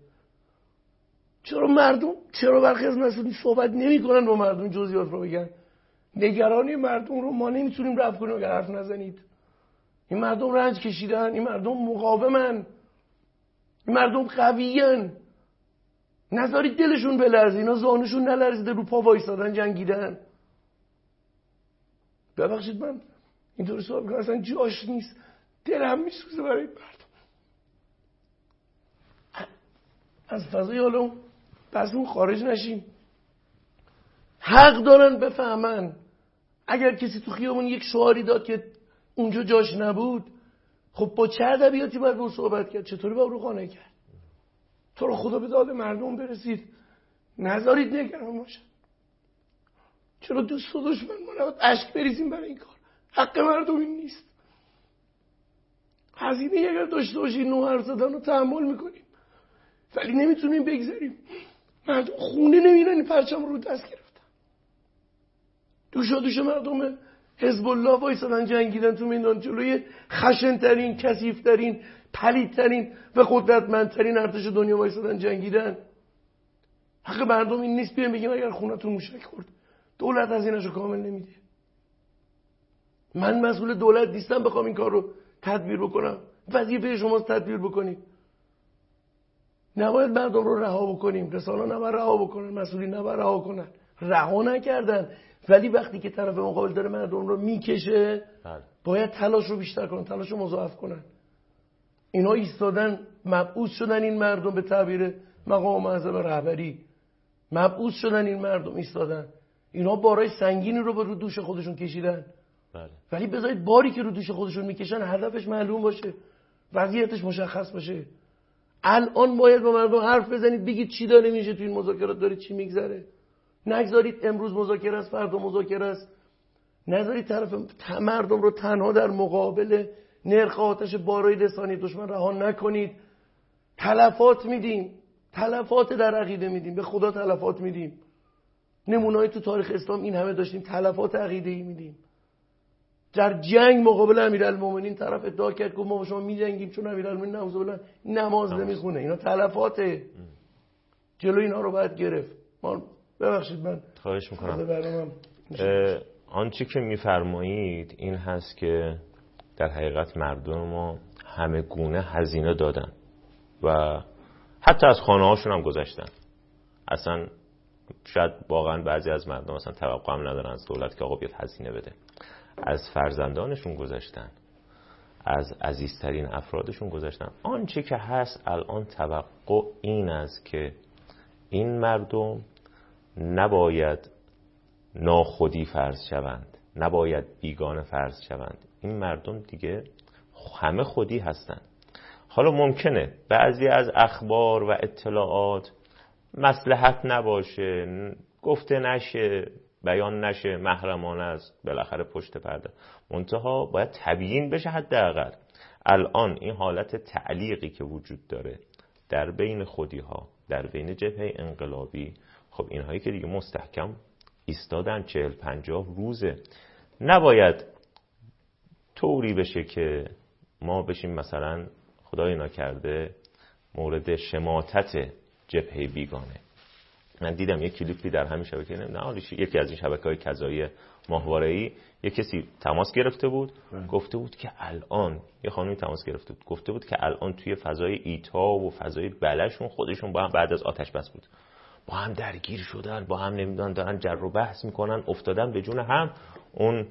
چرا برخی از مسئولین صحبت نمی‌کنن با مردم جزئیات رو بگن؟ نگرانی مردم رو ما نمیتونیم رفع کنیم اگر حرف نزنید. این مردم رنج کشیدن، این مردم مقاومن، این مردم قویین. نذارید دلشون بلرزه، اینا زانوشون نلرزیده رو پا وایسادن جنگیدن. ببخشید من اینطوری صحبت میکنم اصلا جاش نیست، دلم میسوزه برای مردم. از فضای حالا پس اون خارج نشیم. حق دارن بفهمن. اگر کسی تو خیابون یک شعاری داد که اونجا جاش نبود، خب با چه ادبیاتی باید با صحبت کرد؟ چطوری باید رو قانع کرد؟ تو رو خدا به داد مردم برسید، نذارید نگران باشن. چرا دوست و دشمن ما نباید اشک بریزیم برای این کار؟ حق مردم این نیست. هزینه اگر داشته باشید نو حرف زدن رو تحمل میکنیم، ولی نمیتونیم بگذاریم مردم خونه نمیرن پرچم رو دست گرفتن. دوش مردم حزب الله وایسادن جنگیدن تو میدان جلوی خشن‌ترین، کثیف‌ترین، پلیدترین و قدرتمندترین ارتش دنیا وایسادن جنگیدن. حق مردم این نیست بیان بگیم اگر خونتون موشک خورد دولت هزینه‌شو کامل نمیده. من مسئول دولت نیستم بخوام این کار رو تدبیر بکنم. وظیفه شماست تدبیر بکنید. نباید مردم رو رها بکنیم، رسانه‌ها نباید رها بکنن، مسئولین نباید رها کنن. رها نکردن، ولی وقتی که طرف مقابل داره مردم رو میکشه باید تلاش رو بیشتر کنن، تلاش رو مضاعف کنن. اینا ایستادن، مبعوث شدن این مردم، به تعبیر مقام معظم رهبری مبعوث شدن این مردم ایستادن. اینا بارای سنگینی رو به رو دوش خودشون کشیدن. ولی بذارید باری که رو دوش خودشون میکشن هدفش معلوم باشه، وضعیتش مشخص باشه. الان باید با مردم حرف بزنید، بگید چی داره میشه تو این مذاکرات، داره چی میگذره. نگذارید امروز مذاکره است فردا مذاکره است. نذارید طرف مردم رو تنها در مقابل نرخ آتش بارای رسانی دشمن رها نکنید. تلفات میدیم، تلفات در عقیده میدیم، به خدا تلفات میدیم. نمونه‌ای تو تاریخ اسلام این همه داشتیم، تلفات عقیده‌ای میدیم. در جنگ مقابل امیرالمومنین طرف ادعا کرد که ما با شما میجنگیم چون امیرالمومنین نعوذ نماز نمیخونه. اینا تلفاته، جلوی اینا رو باید گرفت. ما ببخشید من خواهش میکنم. آنچه که میفرمایید این هست که در حقیقت مردم ما همه گونه هزینه دادن و حتی از خانه هاشون هم گذشتن. اصلا شاید واقعا بعضی از مردم اصلا توقع هم ندارن از دولت که آقا بیاد هزینه بده. از فرزندانشون گذشتن، از عزیزترین افرادشون گذشتن. آنچه که هست الان توقع این است که این مردم نباید ناخودی فرض شوند، نباید بیگانه فرض شوند. این مردم دیگه همه خودی هستند. حالا ممکنه بعضی از اخبار و اطلاعات مصلحت نباشه، گفته نشه، بیان نشه، محرمانه است، بالاخره پشت پرده. منتها باید تبیین بشه. حداقل الان این حالت تعلیقی که وجود داره در بین خودی‌ها، در بین جبهه انقلابی، خب اینهایی که دیگه مستحکم ایستادن 40-50 روزه، نباید طوری بشه که ما بشیم مثلا خدای ناکرده مورد شماتت جبهه بیگانه. من دیدم یک کلیپی در همین شبکه، نه یکی از این شبکه‌های کذایی ماهواره‌ای، یک کسی تماس گرفته بود، گفته بود که الان یه خانمی تماس گرفته بود، گفته بود که الان توی فضای ایتا و فضای بلشون خودشون با هم بعد از آتش بس بود، با هم درگیر شدن، با هم نمیدونن دارن جر و بحث میکنن، افتادن به جون هم. اون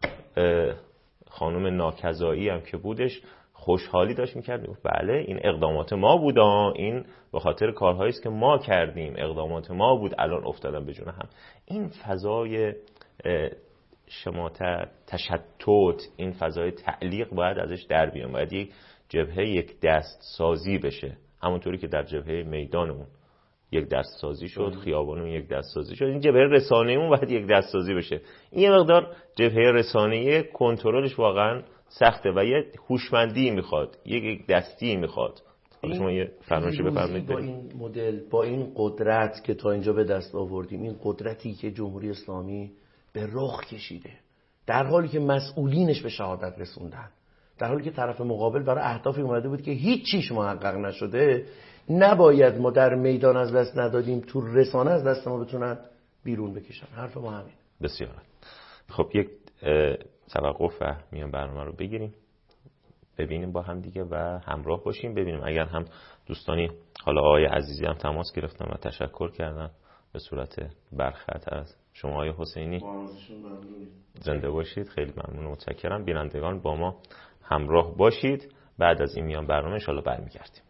خانم ناکذایی هم که بودش خوشحالی داشت میکرد، بله این اقدامات ما بود، این به خاطر کارهایی است که ما کردیم، اقدامات ما بود، الان افتادن به جون هم. این فضای شماتت، تشتت، این فضای تعلیق باید ازش در بیان، باید یک جبهه یک دست سازی بشه، همونطوری که در جبهه میدانمون یک دست سازی شد، خیابانمون یک دست سازی شد، این جبهه رسانه‌مون باید یک دست سازی بشه. این یه مقدار جبهه رسانه‌ای کنترلش واقعا سخته و یه هوشمندی میخواد، یک دستی میخواد. حالا شما یه فرمایشی بفرمایید. با این مدل، با این قدرت که تا اینجا به دست آوردیم، این قدرتی که جمهوری اسلامی به رخ کشیده، در حالی که مسئولینش به شهادت رسوندن، در حالی که طرف مقابل برای اهدافی اومده بود که هیچ چیش محقق نشده، نباید ما در میدان از دست ندادیم تو رسانه از دست ما بتونن بیرون بکشن. حرف ما همین. بسیار. خب یک توقف و میان برنامه رو بگیریم، ببینیم با هم دیگه و همراه باشیم، ببینیم اگر هم دوستانی، حالا آقای عزیزی هم تماس گرفتن و تشکر کردن به صورت برخط از شما آقای حسینی. زنده باشید، خیلی ممنون و متشکرم. بینندگان با ما همراه باشید، بعد از این میان برنامه ان شاءالله برمیگردیم.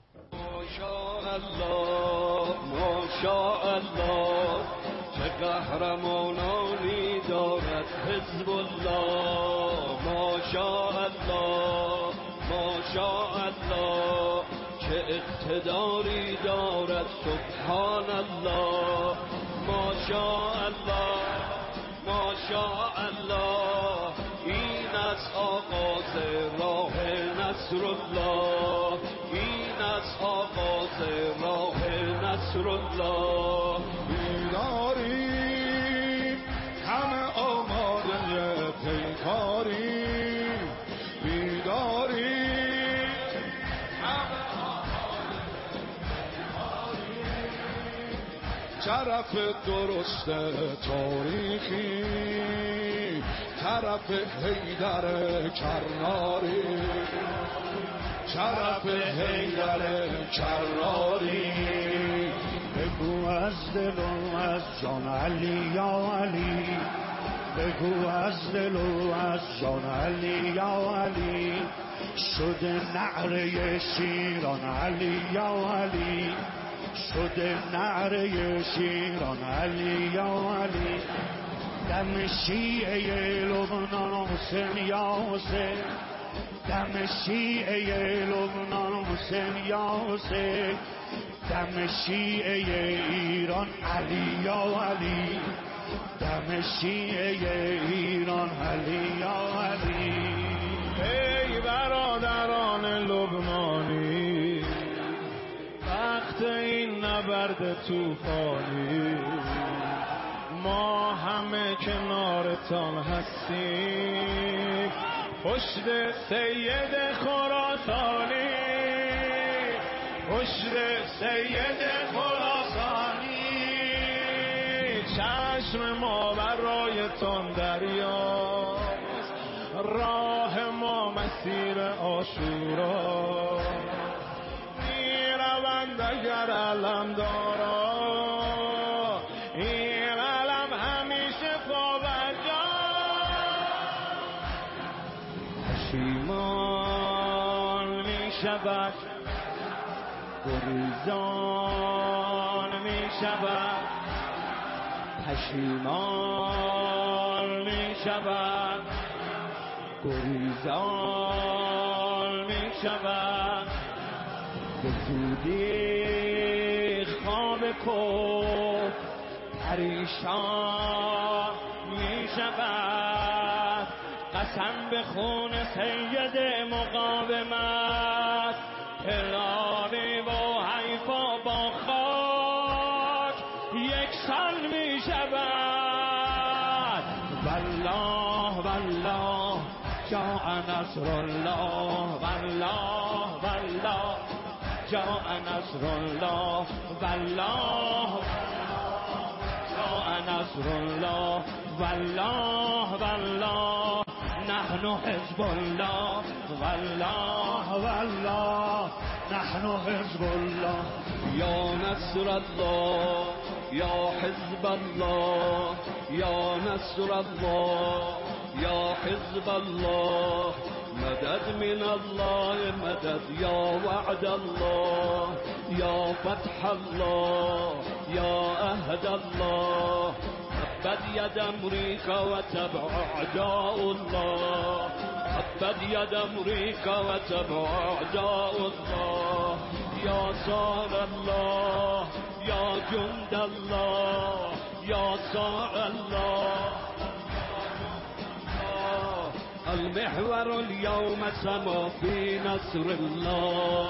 ماشاءالله چه قهرمانانی دارد حزب الله، ماشاءالله ماشاءالله چه اقتداری دارد سبحان الله، ماشاءالله ماشاءالله این از آغاز راه نصر الله، این از آغاز راه نصر الله. بیداریم همه آماده پیکاریم، بیداریم همه آماده پیکاریم، طرف درست تاریخی، طرف حیدر کرناری، طرف حیدر کرناری. بگو از دل و از جان علی یا علی، بگو از دل و از جان علی یا علی، شده نعره شیران علی یا علی، شده نعره شیران علی یا علی. دم شیعه لبنان حسین یا حسین، دم شیعه لبنان حسین یا حسین، دم شیعه ایران علی یا علی، دم شیعه ایران علی یا علی. ای برادران لبنانی، وقت این نبرد طوفانی، ما همه کنارتان هستیم، پشت سید خراسانی، پشت سید خراسانی. چشم ما برایتان دریاست، راه ما مسیر عاشورا، میروند اگر علم دارا، این علم همیشه پابرجا. پشیمان میشود گریزان میشود، پشیمان میشود گریزان میشود. به زودی خواب کن پریشان می شود. قسم به خون سید مقاومت، هلالی و حیفا با خاک یکسان می شود. والله والله جاء نصر الله، والله والله جاء نصر الله، والله جاء نصر الله، والله والله نحن حزب الله، والله والله نحن حزب الله. یا نصر الله یا حزب الله، یا نصر الله یا حزب الله، مدد من الله مدد، یا وعد الله یا فتح الله یا عهد الله. تبت ید امریکا و تبع اعداء الله، تبت ید امریکا و تبع اعداء الله. یا صار الله یا جند الله، یا صار الله المحور اليوم سما في نصر الله.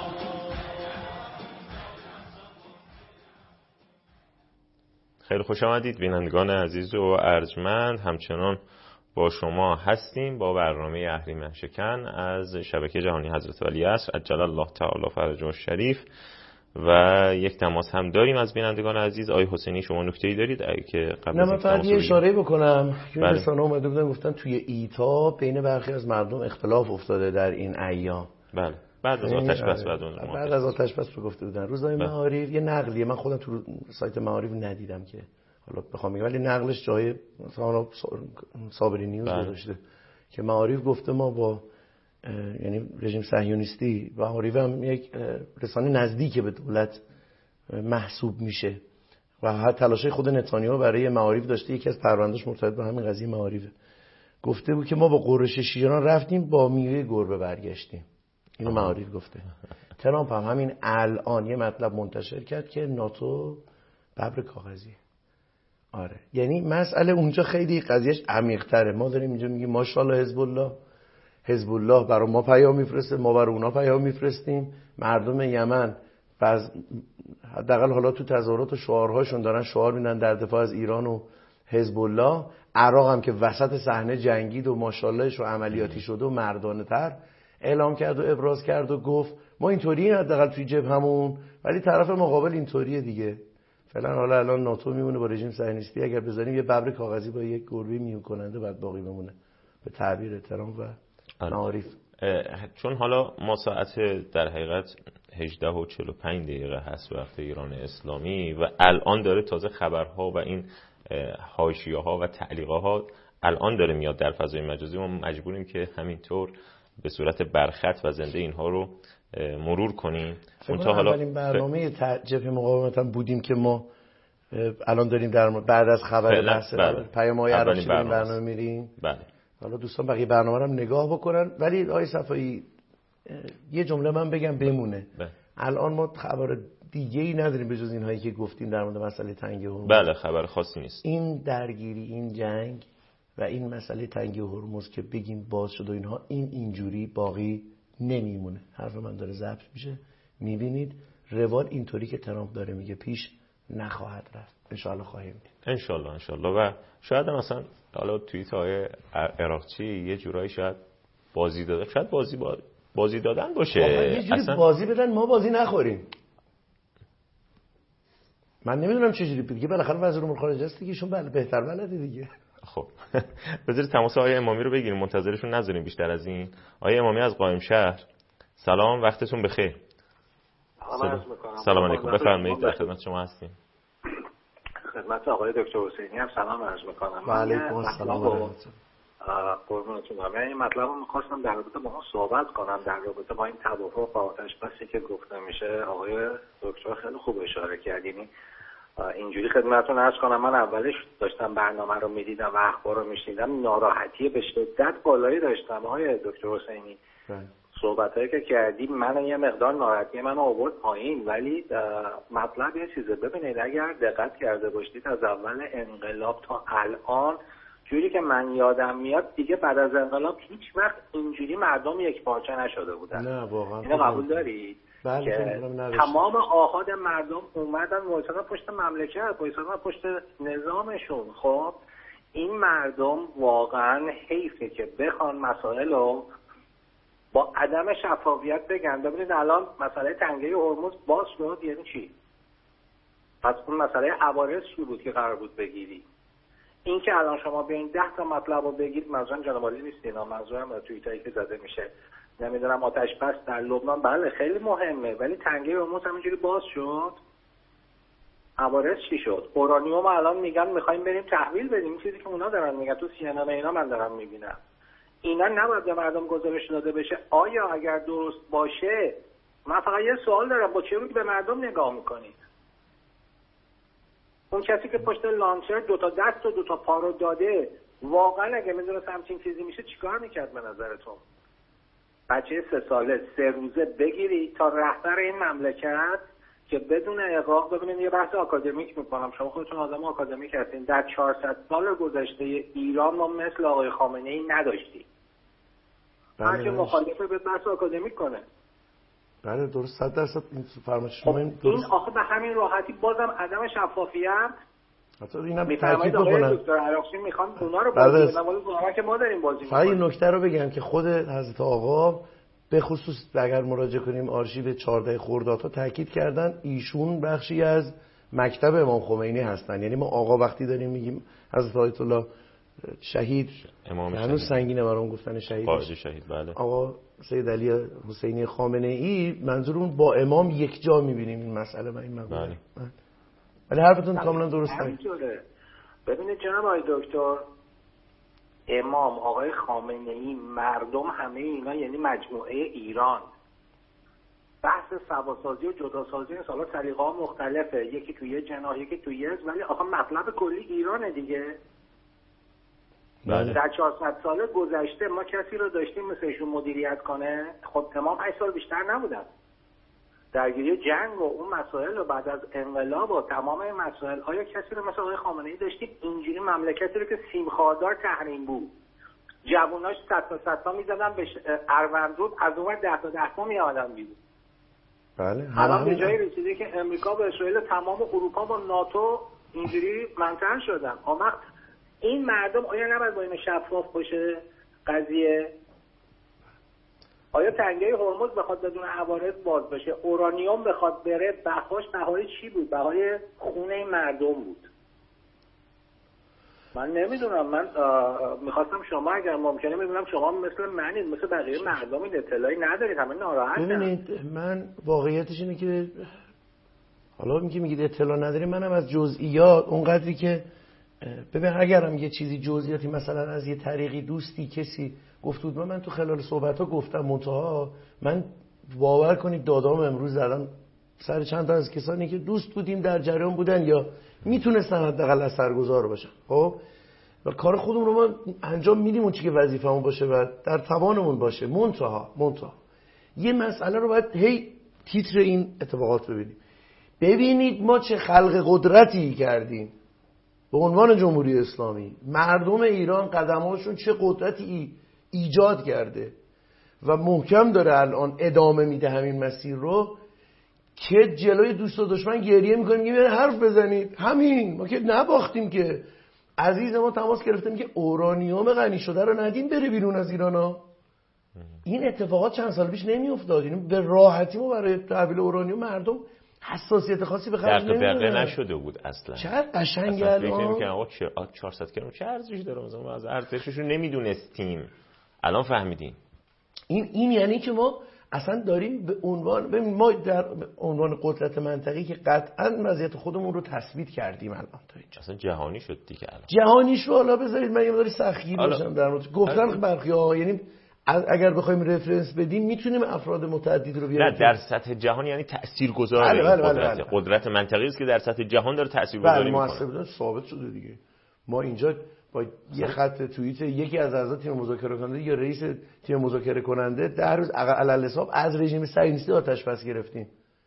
خیلی خوش آمدید بینندگان عزیز و ارجمند. همچنان با شما هستیم با برنامه اهریمن شکن از شبکه جهانی حضرت ولیعصر عجل الله تعالی فرجه الشریف و یک تماس هم داریم از بینندگان عزیز. آقای حسینی شما نکته‌ای دارید که قبل نه، من فقط یه اشاره بکنم. یه بله. رسانه اومده بودن گفتن توی ایتا بین برخی از مردم اختلاف افتاده در این ایام. بله، بعد از آتش بس بعد از آتش بس رو گفته بودن. روزنامه معارف یه نقلیه، من خودم تو سایت معارف ندیدم که حالا بخوام بگم، ولی نقلش جای مثلا صابری نیوز گذاشته که معارف گفته ما با یعنی رژیم صهیونیستی و معارف هم یک رسانه نزدیک به دولت محسوب میشه و حتی تلاش خود نتانیاهو برای معارف داشته. یکی از پرونده‌اش مرتبط با همین قضیه معارف گفته بود که ما با قرش شیران رفتیم با میوه گربه برگشتیم. اینو معارف گفته. ترامپ هم همین الان یه مطلب منتشر کرد که ناتو ببر کاغذی. آره، یعنی مسئله اونجا خیلی قضیهش عمیق‌تره. ما داریم اینجا میگیم ماشاءالله حزب الله برای ما پیام میفرسته، ما برای اونا پیام میفرستیم. مردم یمن حداقل حالا تو تظاهرات و شعارهاشون دارن شعار میدن در دفاع از ایران و حزب الله. عراق هم که وسط صحنه جنگید و ماشاءاللهش رو عملیاتی شده و مردانه تر اعلام کرد و ابراز کرد و گفت ما اینطوریه حداقل توی جبهمون، ولی طرف مقابل اینطوریه دیگه. فعلا حالا الان ناتو میمونه با رژیم صهیونیستی. اگر بذاریم یه ببر کاغذی با یک گربه میون کننده بعد باقی بمونه، به تعبیر ترامپ و معارف. چون حالا ما ساعت در حقیقت 18:45 هست وقت ایران اسلامی و الان داره تازه خبرها و این حاشیه‌ها و تعلیق‌ها الان داره میاد در فضای مجازی. ما مجبوریم که همینطور به صورت برخط و زنده اینها رو مرور کنیم. اونتا حالا اولین برنامه جبهه مقاومت هم بودیم که ما الان داریم در بعد از خبر بحث پیام‌های عربی برنامه میریم. بله. حالا دوستان بقیه برنامه رو هم نگاه بکنن، ولی آقای صفایی یه جمله من بگم بمونه. الان ما خبر دیگه‌ای نداریم به جز اینهایی که گفتیم در مورد مسئله تنگه هرمز. بله، خبر خاصی نیست. این درگیری، این جنگ و این مسئله تنگه هرمز که بگیم باز شد و اینها، اینجوری باقی نمیمونه. حرف من داره ضبط میشه، میبینید. روال اینطوری که ترامپ داره میگه پیش نخواهد رفت. انشالله خواهیم دید. انشالله و شاید مثلا حالا توییت های عراقچی یه جورایی شاید بازی داده، شاید بازی دادن باشه. یه جوری اصلا بازی بدن ما بازی نخوریم. من نمیدونم چجوری دیگه، بالاخره وزیر امور خارجه است دیگه، ایشون بهتر بلده دیگه. خب بذارید تماس آقای امامی رو بگیریم، منتظرشون نذاریم بیشتر از این. آقای امامی از قائم شهر، سلام، وقتتون بخیر. سلام علیکم، بفرمایید، در خدمت شما هستیم. خدمت آقای دکتر حسینی هم سلام عرض میکنم. و علیکم السلام و رحمت الله. قربونتون برم. این مطلب رو میخواستم در رابطه با ما صحبت کنم، در رابطه با این توافق با آتش بسی که گفته میشه. آقای دکتر خیلی خوب اشاره کرد. یعنی اینجوری خدمتتون عرض کنم، من اولش داشتم برنامه رو میدیدم و اخبار رو میشنیدم، ناراحتی به شدت بالایی داشتم آقای دکتر حسینی. صحبتایی که کردی من یه مقدار ناراحتی من آورد پایین، ولی مطلب یه چیزه. ببینید اگر دقت کرده باشید از اول انقلاب تا الان جوری که من یادم میاد دیگه بعد از انقلاب هیچ وقت اینجوری مردم یک پارچه نشده بودن. نه واقعا. اینو قبول دارید؟ بله که تمام آحاد مردم اومدن وایسادن پشت مملکت، وایسادن پشت نظامشون. خب این مردم واقعا حیفه که بخوان مسائل رو با عدم شفافیت بگن. ببینید الان مسئله تنگه هرمز باز شد، یعنی چی؟ پس اون مسئله عوارض چی بود که قرار بود بگیری؟ این که الان شما بیاین 10 تا مطلب رو بگید، منظورم جناب عالی نیست اینا، منظورم توییتایی که زده میشه، نمیدونم آتش بس در لبنان، بله خیلی مهمه، ولی تنگه هرمز همینجوری باز شد. عوارض چی شد؟ اورانیوم الان میگن میخوایم بریم تحویل بدیم، چیزی که اونا دارن میگن تو CNN اینا من دارم میبینم. اینا نباید به مردم گزارش داده بشه. آیا اگر درست باشه، من فقط یه سوال دارم، با چه روی به مردم نگاه میکنید؟ اون کسی که پشت لانچر 2 تا دست و 2 تا پا رو داده، واقعا اگه میدونست همچین چیزی میشه چیکار میکرد به نظرتون؟ بچه 3 ساله 3 روزه بگیری تا رهبر این مملکت که بدون اغراق، ببینید یه بحث آکادمیک میکنم، شما خودتون آدم آکادمیک هستین، در 400 سال گذشته ایران ما مثل آقای خامنه‌ای نداشتیم. هر که مخالفه به بحث آکادمیک کنه. بله درست 100% این فرمایش شما این درست. این آخه به همین راحتی بازم عدم شفافیت. حتی اینم تاکید بکنم دکتر عراقچی میخوان اونا رو بازی بدن، ولی واقعا که ما داریم بازی می‌کنیم. این نکته رو بگم که خود حضرت آقا به خصوص اگر مراجعه کنیم آرشیو 14 خرداد تاکید کردن ایشون بخشی از مکتب امام خمینی هستن. یعنی ما آقا وقتی داریم میگیم حضرت آیت الله شهید، امام هنوز سنگینه برام گفتن شهید، بله. آقا سید علی حسینی خامنه ای، منظورون با امام یک جا میبینیم این مسئله و این مقوله. بله. ولی حرفتون کاملا درسته. ببینید جناب آقای دکتر، امام آقای خامنه ای، مردم، همه اینا یعنی مجموعه ایران. بحث سواسازی و جداسازی این سالا سلیقه‌ها مختلفه، یکی توی جناح یکی توی ولی آخه مطلب کلی ایرانه دیگه. بله. در 400 سال گذشته ما کسی رو داشتیم مثل ایشون مدیریت کنه؟ خب امام 8 سال بیشتر نبودن. درگیری جنگ و اون مسائل و بعد از انقلاب و تمام این مسائل، آیا کسی رو مثل آقای خامنه‌ای داشتیم اینجوری مملکتی رو که سیم خاردار تحریم بود، جووناش 100 تا می‌زدن به اروندرود، از اون 10 تا میآمدن بیرون. بله. الان به جایی رسیده که امریکا و اسرائیل تمام اروپا با ناتو اینجوری منطقه شدن. اما این مردم آیا نباید با این شفاف باشه قضیه؟ آیا تنگه هرمز بخواد بدون عوارض باز بشه، اورانیوم بخواد بره، بهاش بهای چی بود؟ بهای خون این مردم بود. من نمیدونم، من میخواستم شما اگر ممکنه، میدونم شما مثل منید، مثل بقیه مردم این اطلاعی ندارید، همه ناراحتن. ببینید من واقعیتش اینه که حالا میگید اطلاع نداریم، منم از جزئیات اونقدری که ببین اگرم یه چیزی جزئیاتی مثلا از یه طریقی دوستی کسی گفت بود، من تو خلال صحبت‌ها گفتم، منتها من باور کنید دادام امروز زدم سر چند تا از کسانی که دوست بودیم در جریان بودن یا میتونستن حداقل اثرگذار باشن. خب و کار خودمون رو ما انجام میدیم اون چیزی که وظیفمون باشه و در توانمون باشه. منتها یه مسئله رو باید هی تیتر این اتفاقات ببینید ما چه خلق قدرتی کردیم به عنوان جمهوری اسلامی. مردم ایران قدم‌هاشون چه قدرتی ایجاد کرده و محکم داره الان ادامه میده همین مسیر رو که جلوی دوست و دشمن گریه میکنیم، میگیم حرف بزنید، همین ما که نباختیم که. عزیز ما تماس گرفته میگه اورانیوم غنی شده رو ندیم بره بیرون از ایران ها. این اتفاقات چند سال پیش نمیافتاد. این به راحتی ما برای تحویل اورانیوم مردم حساسیت خاصی به خرج نمیدادن. نشده بود اصلا. چه قشنگ الان آقا 400 کیلومتر چه ارزشی داره، مثلا ما از ارزششو نمیدونستیم، الان فهمیدیم. این یعنی که ما اصلا داریم به عنوان ما در عنوان قدرت منطقی که قطعا وضعیت خودمون رو تثبیت کردیم الان تا اینجا. اصلا جهانی شد دیگه الان. جهانیش رو حالا بذارید من یه مقدار سختگیر باشم در مورد گفتن برخی‌ها، یعنی اگر بخوایم رفرنس بدیم میتونیم افراد متعدد رو بیاریم. نه در سطح جهان یعنی تاثیرگذار قدرت منطقی است که در سطح جهان داره تاثیرگذاری میکنه. موثر بودن ثابت شده دیگه. ما اینجا با یه خط توییت یکی از اعضا تیم مذاکره کننده یا رئیس تیم مذاکره کننده 10 روز علل حساب از رژیم صهیونیستی آتش بس گرفتیم.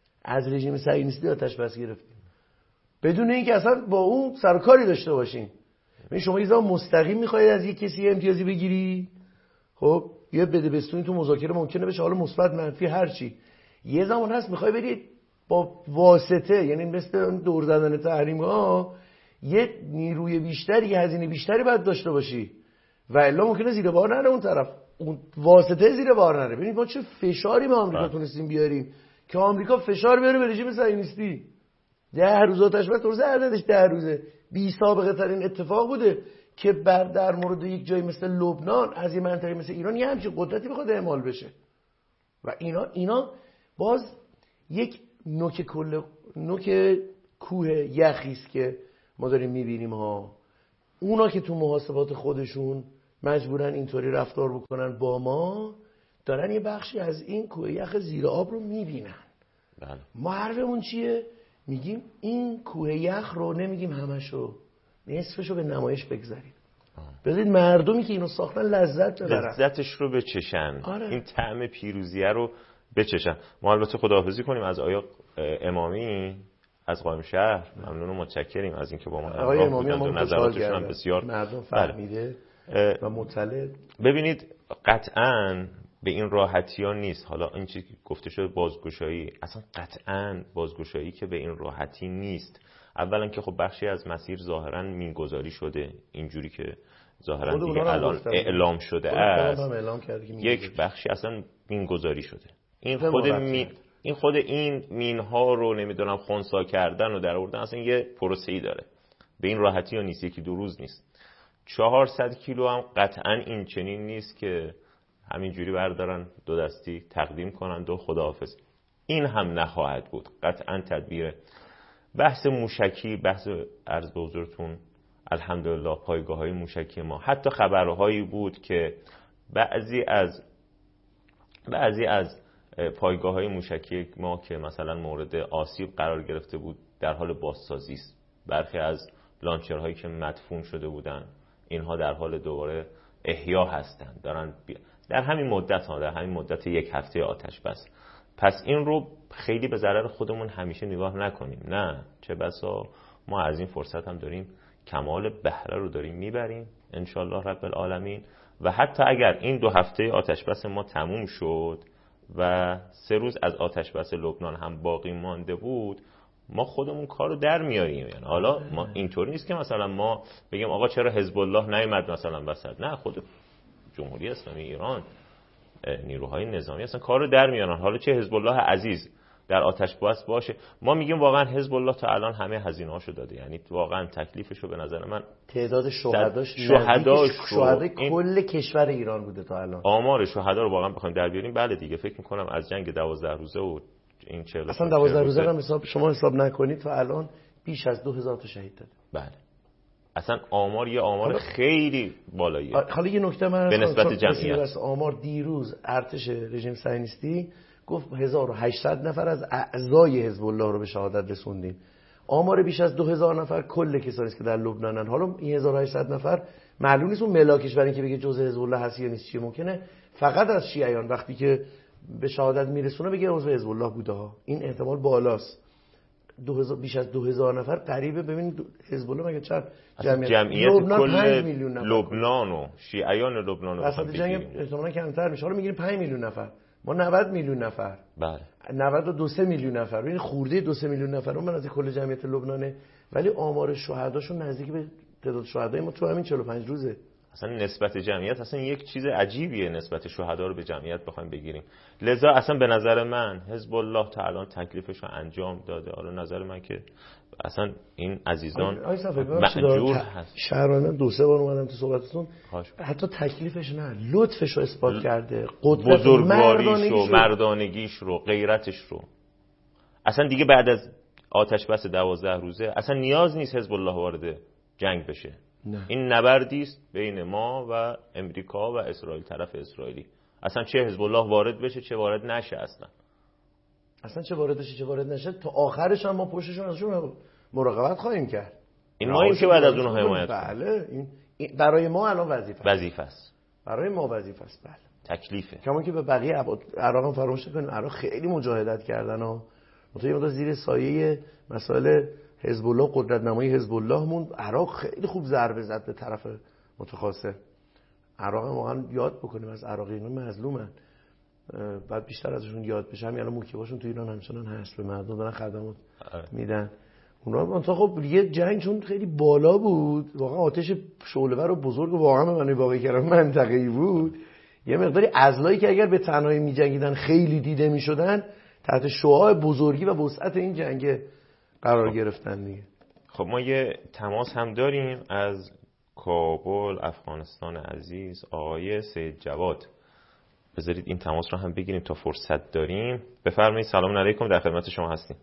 بدون اینکه اصلا با اون سرکاری داشته باشین. یعنی شما یه زمان مستقیم می‌خواید از یک کسی امتیازی بگیری، خب یه بده بستونی تو مذاکره ممکنه بشه، حالا مثبت منفی هر چی. یه زمان هست می‌خوای برید با واسطه، یعنی مثل دور زدن تحریم‌ها، یه نیروی بیشتری، یه هزینه بیشتری باید داشته باشی و الا ممکنه زیر بار نره اون طرف، اون واسطه زیر بار نره. ببینید ما چه فشاری به آمریکا تونستیم بیاریم که آمریکا فشار بیاره به رژیم صهیونیستی. 10 روز آتش بس روزه عددش 10 روزه بی سابقه ترین اتفاق بوده که در مورد یک جایی مثل لبنان از یه منطقه مثل ایران یه همچین قدرتی بخواد اعمال بشه. و اینا باز یک نوک کوه یخی است که ما داریم میبینیم ها. اونا که تو محاسبات خودشون مجبورن اینطوری رفتار بکنن با ما، دارن یه بخشی از این کوه یخ زیر آب رو میبینن. بله. ما حرفمون چیه؟ میگیم این کوه یخ رو نمیگیم همشو، نصفشو به نمایش بگذاریم. بذارید مردمی که اینو ساختن لذت ببرن، لذتش رو بچشن. آره. این طعم پیروزیه رو بچشن. ما البته خداحافظی کنیم از آقای امامی از قائم شهر. ممنون و متشکریم از اینکه با ما همراه بودند و نظراتشون هم بسیار مردم فهمیده و مطلع. ببینید قطعاً به این راحتی ها نیست. حالا این چیزی که گفته شده بازگشایی، اصلا قطعاً بازگشایی که به این راحتی نیست. اولا که خب بخشی از مسیر ظاهراً مینگذاری شده، اینجوری که ظاهراً دیگه الان اعلام شده است. یک بخشی اصلا مینگذاری شده. این خود این مینها رو نمیدونم خنثی کردن و در آوردن اصلا یه پروسه‌ای داره. به این راحتی ها نیست، یکی دو روز نیست. 400 کیلو هم قطعاً این چنین نیست که همینجوری بردارن دو دستی تقدیم کنن و خداحافظ. این هم نخواهد بود قطعاً. تدبیر بحث موشکی، بحث عرض به حضورتون الحمدلله پایگاه‌های موشکی ما، حتی خبرهایی بود که بعضی از پایگاه‌های موشکی ما که مثلا مورد آسیب قرار گرفته بود در حال بازسازی است. برخی از لانچرهایی که مدفون شده بودن اینها در حال دوباره احیا هستند، دارن در همین مدت یک هفته آتش بس. پس این رو خیلی به ضرر خودمون همیشه نگاه نکنیم. نه، چه بسا ما از این فرصت هم داریم کمال بهره رو داریم میبریم انشالله رب العالمین. و حتی اگر این 2 هفته آتش بس ما تموم شد و 3 روز از آتش بس لبنان هم باقی مانده بود، ما خودمون کارو در میاریم. یعنی حالا ما اینطوری نیست که مثلا ما بگیم آقا چرا حزب الله نیامد مثلا وسط. نه، خود جمهوری اسلامی ایران، نیروهای نظامی اصلا کارو در میارن. حالا چه حزب الله عزیز در آتش بس باشه، ما میگیم واقعا حزب الله تا الان همه هزینه‌هاشو داده. یعنی واقعا تکلیفشو به نظر من تعداد شهدای کل کشور ایران بوده تا الان. آمار شهدا رو واقعا بخوایم در بیاریم، بله دیگه فکر می‌کنم از جنگ 12 روزه و این 40 اصلا 12 روزه رو شما حساب نکنید تا الان بیش از 2000 تا شهید داده. بله اصلا آمار یه آمار خیلی بالاییه. حالا یه نکته من به نسبت جمعیت آمار دیروز ارتش رژیم صهیونیستی گفت 1800 نفر از اعضای حزب الله رو به شهادت رسوندیم. آمار بیش از 2000 نفر کل کسانی است که در لبنانن. حالا این 1800 نفر معلوم نیست اون ملاکش برای اینکه بگه جزء حزب الله هست یا نیست چیه. ممکنه فقط از شیعیان وقتی که به شهادت میرسونه بگه عضو حزب الله بوده ها. این احتمال بالاست. بیش از 2000 نفر قریبه. ببینید حزب الله مگه چند جمعیت کل لبنان و شیعیان لبنان وسط جنگ احتمالاً کمتر میشه. حالا میگیم 5 میلیون نفر، ما 90 میلیون نفر. بله 92 میلیون نفر. ببین خورده 2 میلیون نفر اون از کل جمعیت لبنانه، ولی آمار شهداشون نزدیک به تعداد شهدای ما تو همین 45 روزه. اصلا نسبت جمعیت اصلا یک چیز عجیبیه نسبت شهدا رو به جمعیت بخوایم بگیریم. لذا اصلا به نظر من حزب الله تا الان تکلیفش رو انجام داده. حالا نظر من که اصلا این عزیزان مأجور هست. شهرانه 2-3 بار اومدم تو صحبتتون، حتی تکلیفش نه لطفش رو اثبات کرده، قدرت بزرگواریش رو، مردانگیش رو، غیرتش رو. اصلا دیگه بعد از آتش بس 12 روزه اصلا نیاز نیست حزب الله وارد جنگ بشه. نه. این نبردی است بین ما و امریکا و اسرائیل، طرف اسرائیلی. اصلا چه حزب الله وارد بشه چه وارد نشه، اصلا چه وارد بشه چه وارد نشه، تا آخرش هم ما پشتشون ازشون مراقبت خواهیم کرد. این ما این که بعد از اونها حمایت کنیم. بله این برای ما الان وظیفه است. برای ما وظیفه است. بله تکلیفه. کما که به بقیه عراق هم فراموش نکنیم، عراق خیلی مجاهدت کردن و متأ زیر سایه مسائل حزب الله، قدرت نمایی حزب الله مون. عراق خیلی خوب ضربه زد به طرف متخاصم. عراق واقعا یاد بکنیم از عراقیان، مظلومن، بعد بیشتر ازشون یاد بشه. همین الان موکباشون تو ایران همچنان هست، به مردم دارن خدمات میدن. اونا منتها خب یه جنگ چون خیلی بالا بود، واقعا آتش شعله‌ور و بزرگ و واقعا به معنی واقعی کردن منطقه‌ای بود. یه مقداری عزلایی که اگر به تنهایی می‌جنگیدن خیلی دیده می‌شدن، تحت شعاع بزرگی و وسعت این جنگ قرار گرفتن دیگه. خب ما یه تماس هم داریم از کابل، افغانستان عزیز، آقای سید جواد. بذارید این تماس رو هم بگیریم تا فرصت داریم. بفرمایید. سلام علیکم، در خدمت شما هستیم.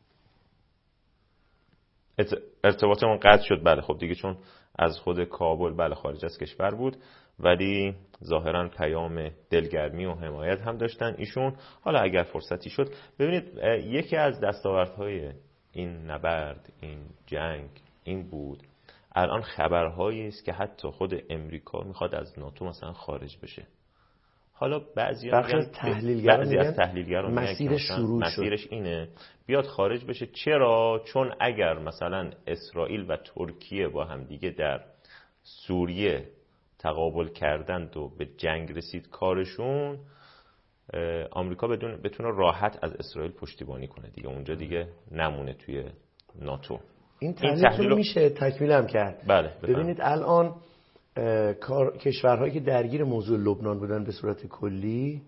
ارتباطمون قطع شد. بله خب دیگه چون از خود کابل بله خارج از کشور بود، ولی ظاهرا پیام دلگرمی و حمایت هم داشتن ایشون. حالا اگر فرصتی شد ببینید، یکی از دستاوردهای این نبرد، این جنگ این بود الان خبرهایی است که حتی خود امریکا میخواد از ناتو مثلا خارج بشه. حالا بعضی از تحلیلگران مسیرش اینه بیاد خارج بشه. چرا؟ چون اگر مثلا اسرائیل و ترکیه با هم دیگه در سوریه تقابل کردند و به جنگ رسید کارشون، آمریکا بتونه راحت از اسرائیل پشتیبانی کنه دیگه، اونجا دیگه نمونه توی ناتو. این تحلیل میشه تکمیل هم کرد. بله ببینید الان کشورهایی که درگیر موضوع لبنان بودن به صورت کلی،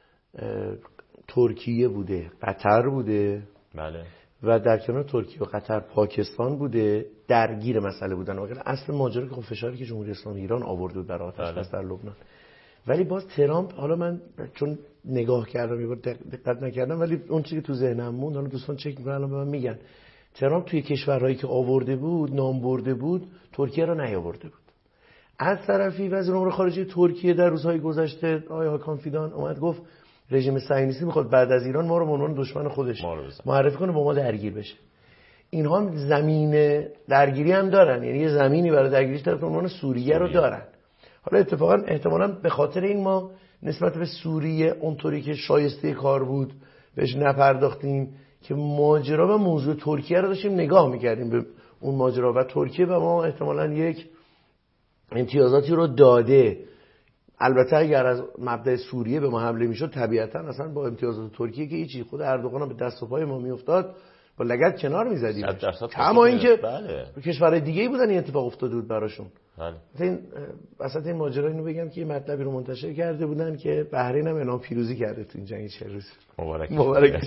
ترکیه بوده، قطر بوده، بله، و در کنار ترکیه و قطر پاکستان بوده، درگیر مسئله بودن. واقعا اصل ماجرا که فشاری که جمهوری اسلامی ایران آورده بود بر آتش بس در لبنان. ولی باز ترامپ، حالا من چون نگاه کردم یه بار دقت نکردم، ولی اون چیزی که تو ذهنم موند، حالا دوستان چک می‌کنن الان به من میگن، ترامپ توی کشورهایی که آورده بود نام برده بود، ترکیه رو نیاورده بود. از طرفی وزیر امور خارجه ترکیه در روزهای گذشته آقای هاکان فیدان اومد گفت رژیم صهیونیستی میخواد بعد از ایران ما رو به عنوان دشمن خودش معرفی کنه، با ما درگیر بشه. اینها هم زمین درگیری هم دارن، یعنی یه زمینی برای درگیریش در عنوان سوریه رو دارن. حالا اتفاقا احتمالاً به خاطر این ما نسبت به سوریه اونطوری که شایسته کار بود بهش نپرداختیم که ماجرا و موضوع ترکیه رو داشتیم نگاه میکردیم به اون ماجرا، و ترکیه به ما احتمالاً یک امتیازاتی رو داده. البته اگر از مبدأ سوریه به ما حمله میشد طبیعتاً اصلا با امتیازات ترکیه که هیچی، خود اردوغان هم به دست و پای ما میافتاد با لگد کنار میزدیم. کما اینکه کشورهای دیگه‌ای بودن این اتفاق افتاده بود براشون. بله. وسط این ماجرا اینو بگم که یه مطلبی رو منتشر کرده بودن که بحرین هم اعلام پیروزی کرده تو این جنگ 4 روز. مبارک.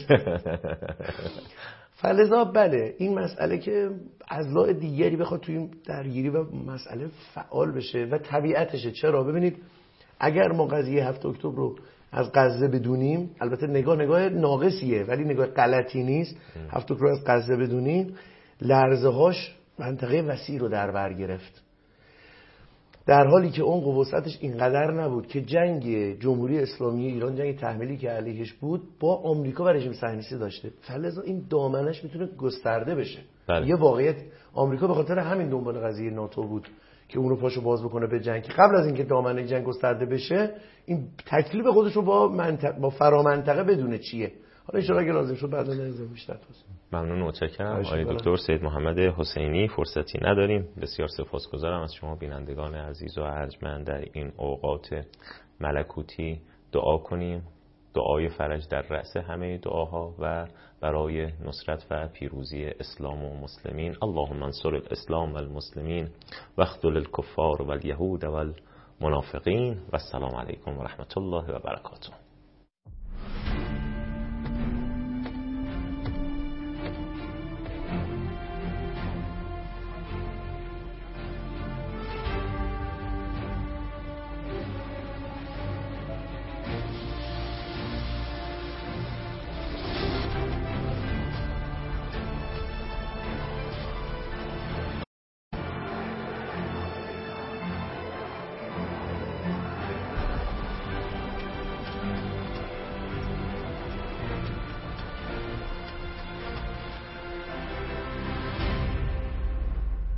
فلذا بله این مسئله که اضلاع دیگری بخواد توی این درگیری و مسئله فعال بشه و طبیعتشه. چرا؟ ببینید اگر ما قضیه 7 اکتبر رو از غزه بدونیم، البته نگاه ناقصیه ولی نگاه غلطی نیست، 7 اکتبر از غزه بدونیم، لرزه هاش منطقه وسیع رو در بر گرفت، در حالی که عمق و وسعتش اینقدر نبود که جنگ جمهوری اسلامی ایران، جنگ تحمیلی که علیهش بود، با آمریکا و رژیم صهیونیستی داشته. فلذا این دامنش میتونه گسترده بشه. یه واقعیت با خاطر همین دنبال قضیه ناتو بود که اون رو پاشو باز بکنه به جنگ، که قبل از اینکه دامنه جنگ گسترده بشه این تکلیف خودش رو با فرامنطقه بدونه چیه. حالا ان شاء الله اگه لازم شد بعدا نظر بیشتر توضیح. ممنون، متشکرم آقای دکتر سید محمد حسینی. فرصتی نداریم، بسیار سپاسگزارم از شما بینندگان عزیز و ارجمند. در این اوقات ملکوتی دعا کنیم، دعای فرج در رأس همه دعاها و برای نصرت و پیروزی اسلام و مسلمین. اللهم انصر الاسلام و المسلمین و اخذل الکفار و الیهود و المنافقین. و السلام علیکم و رحمت الله و برکاته.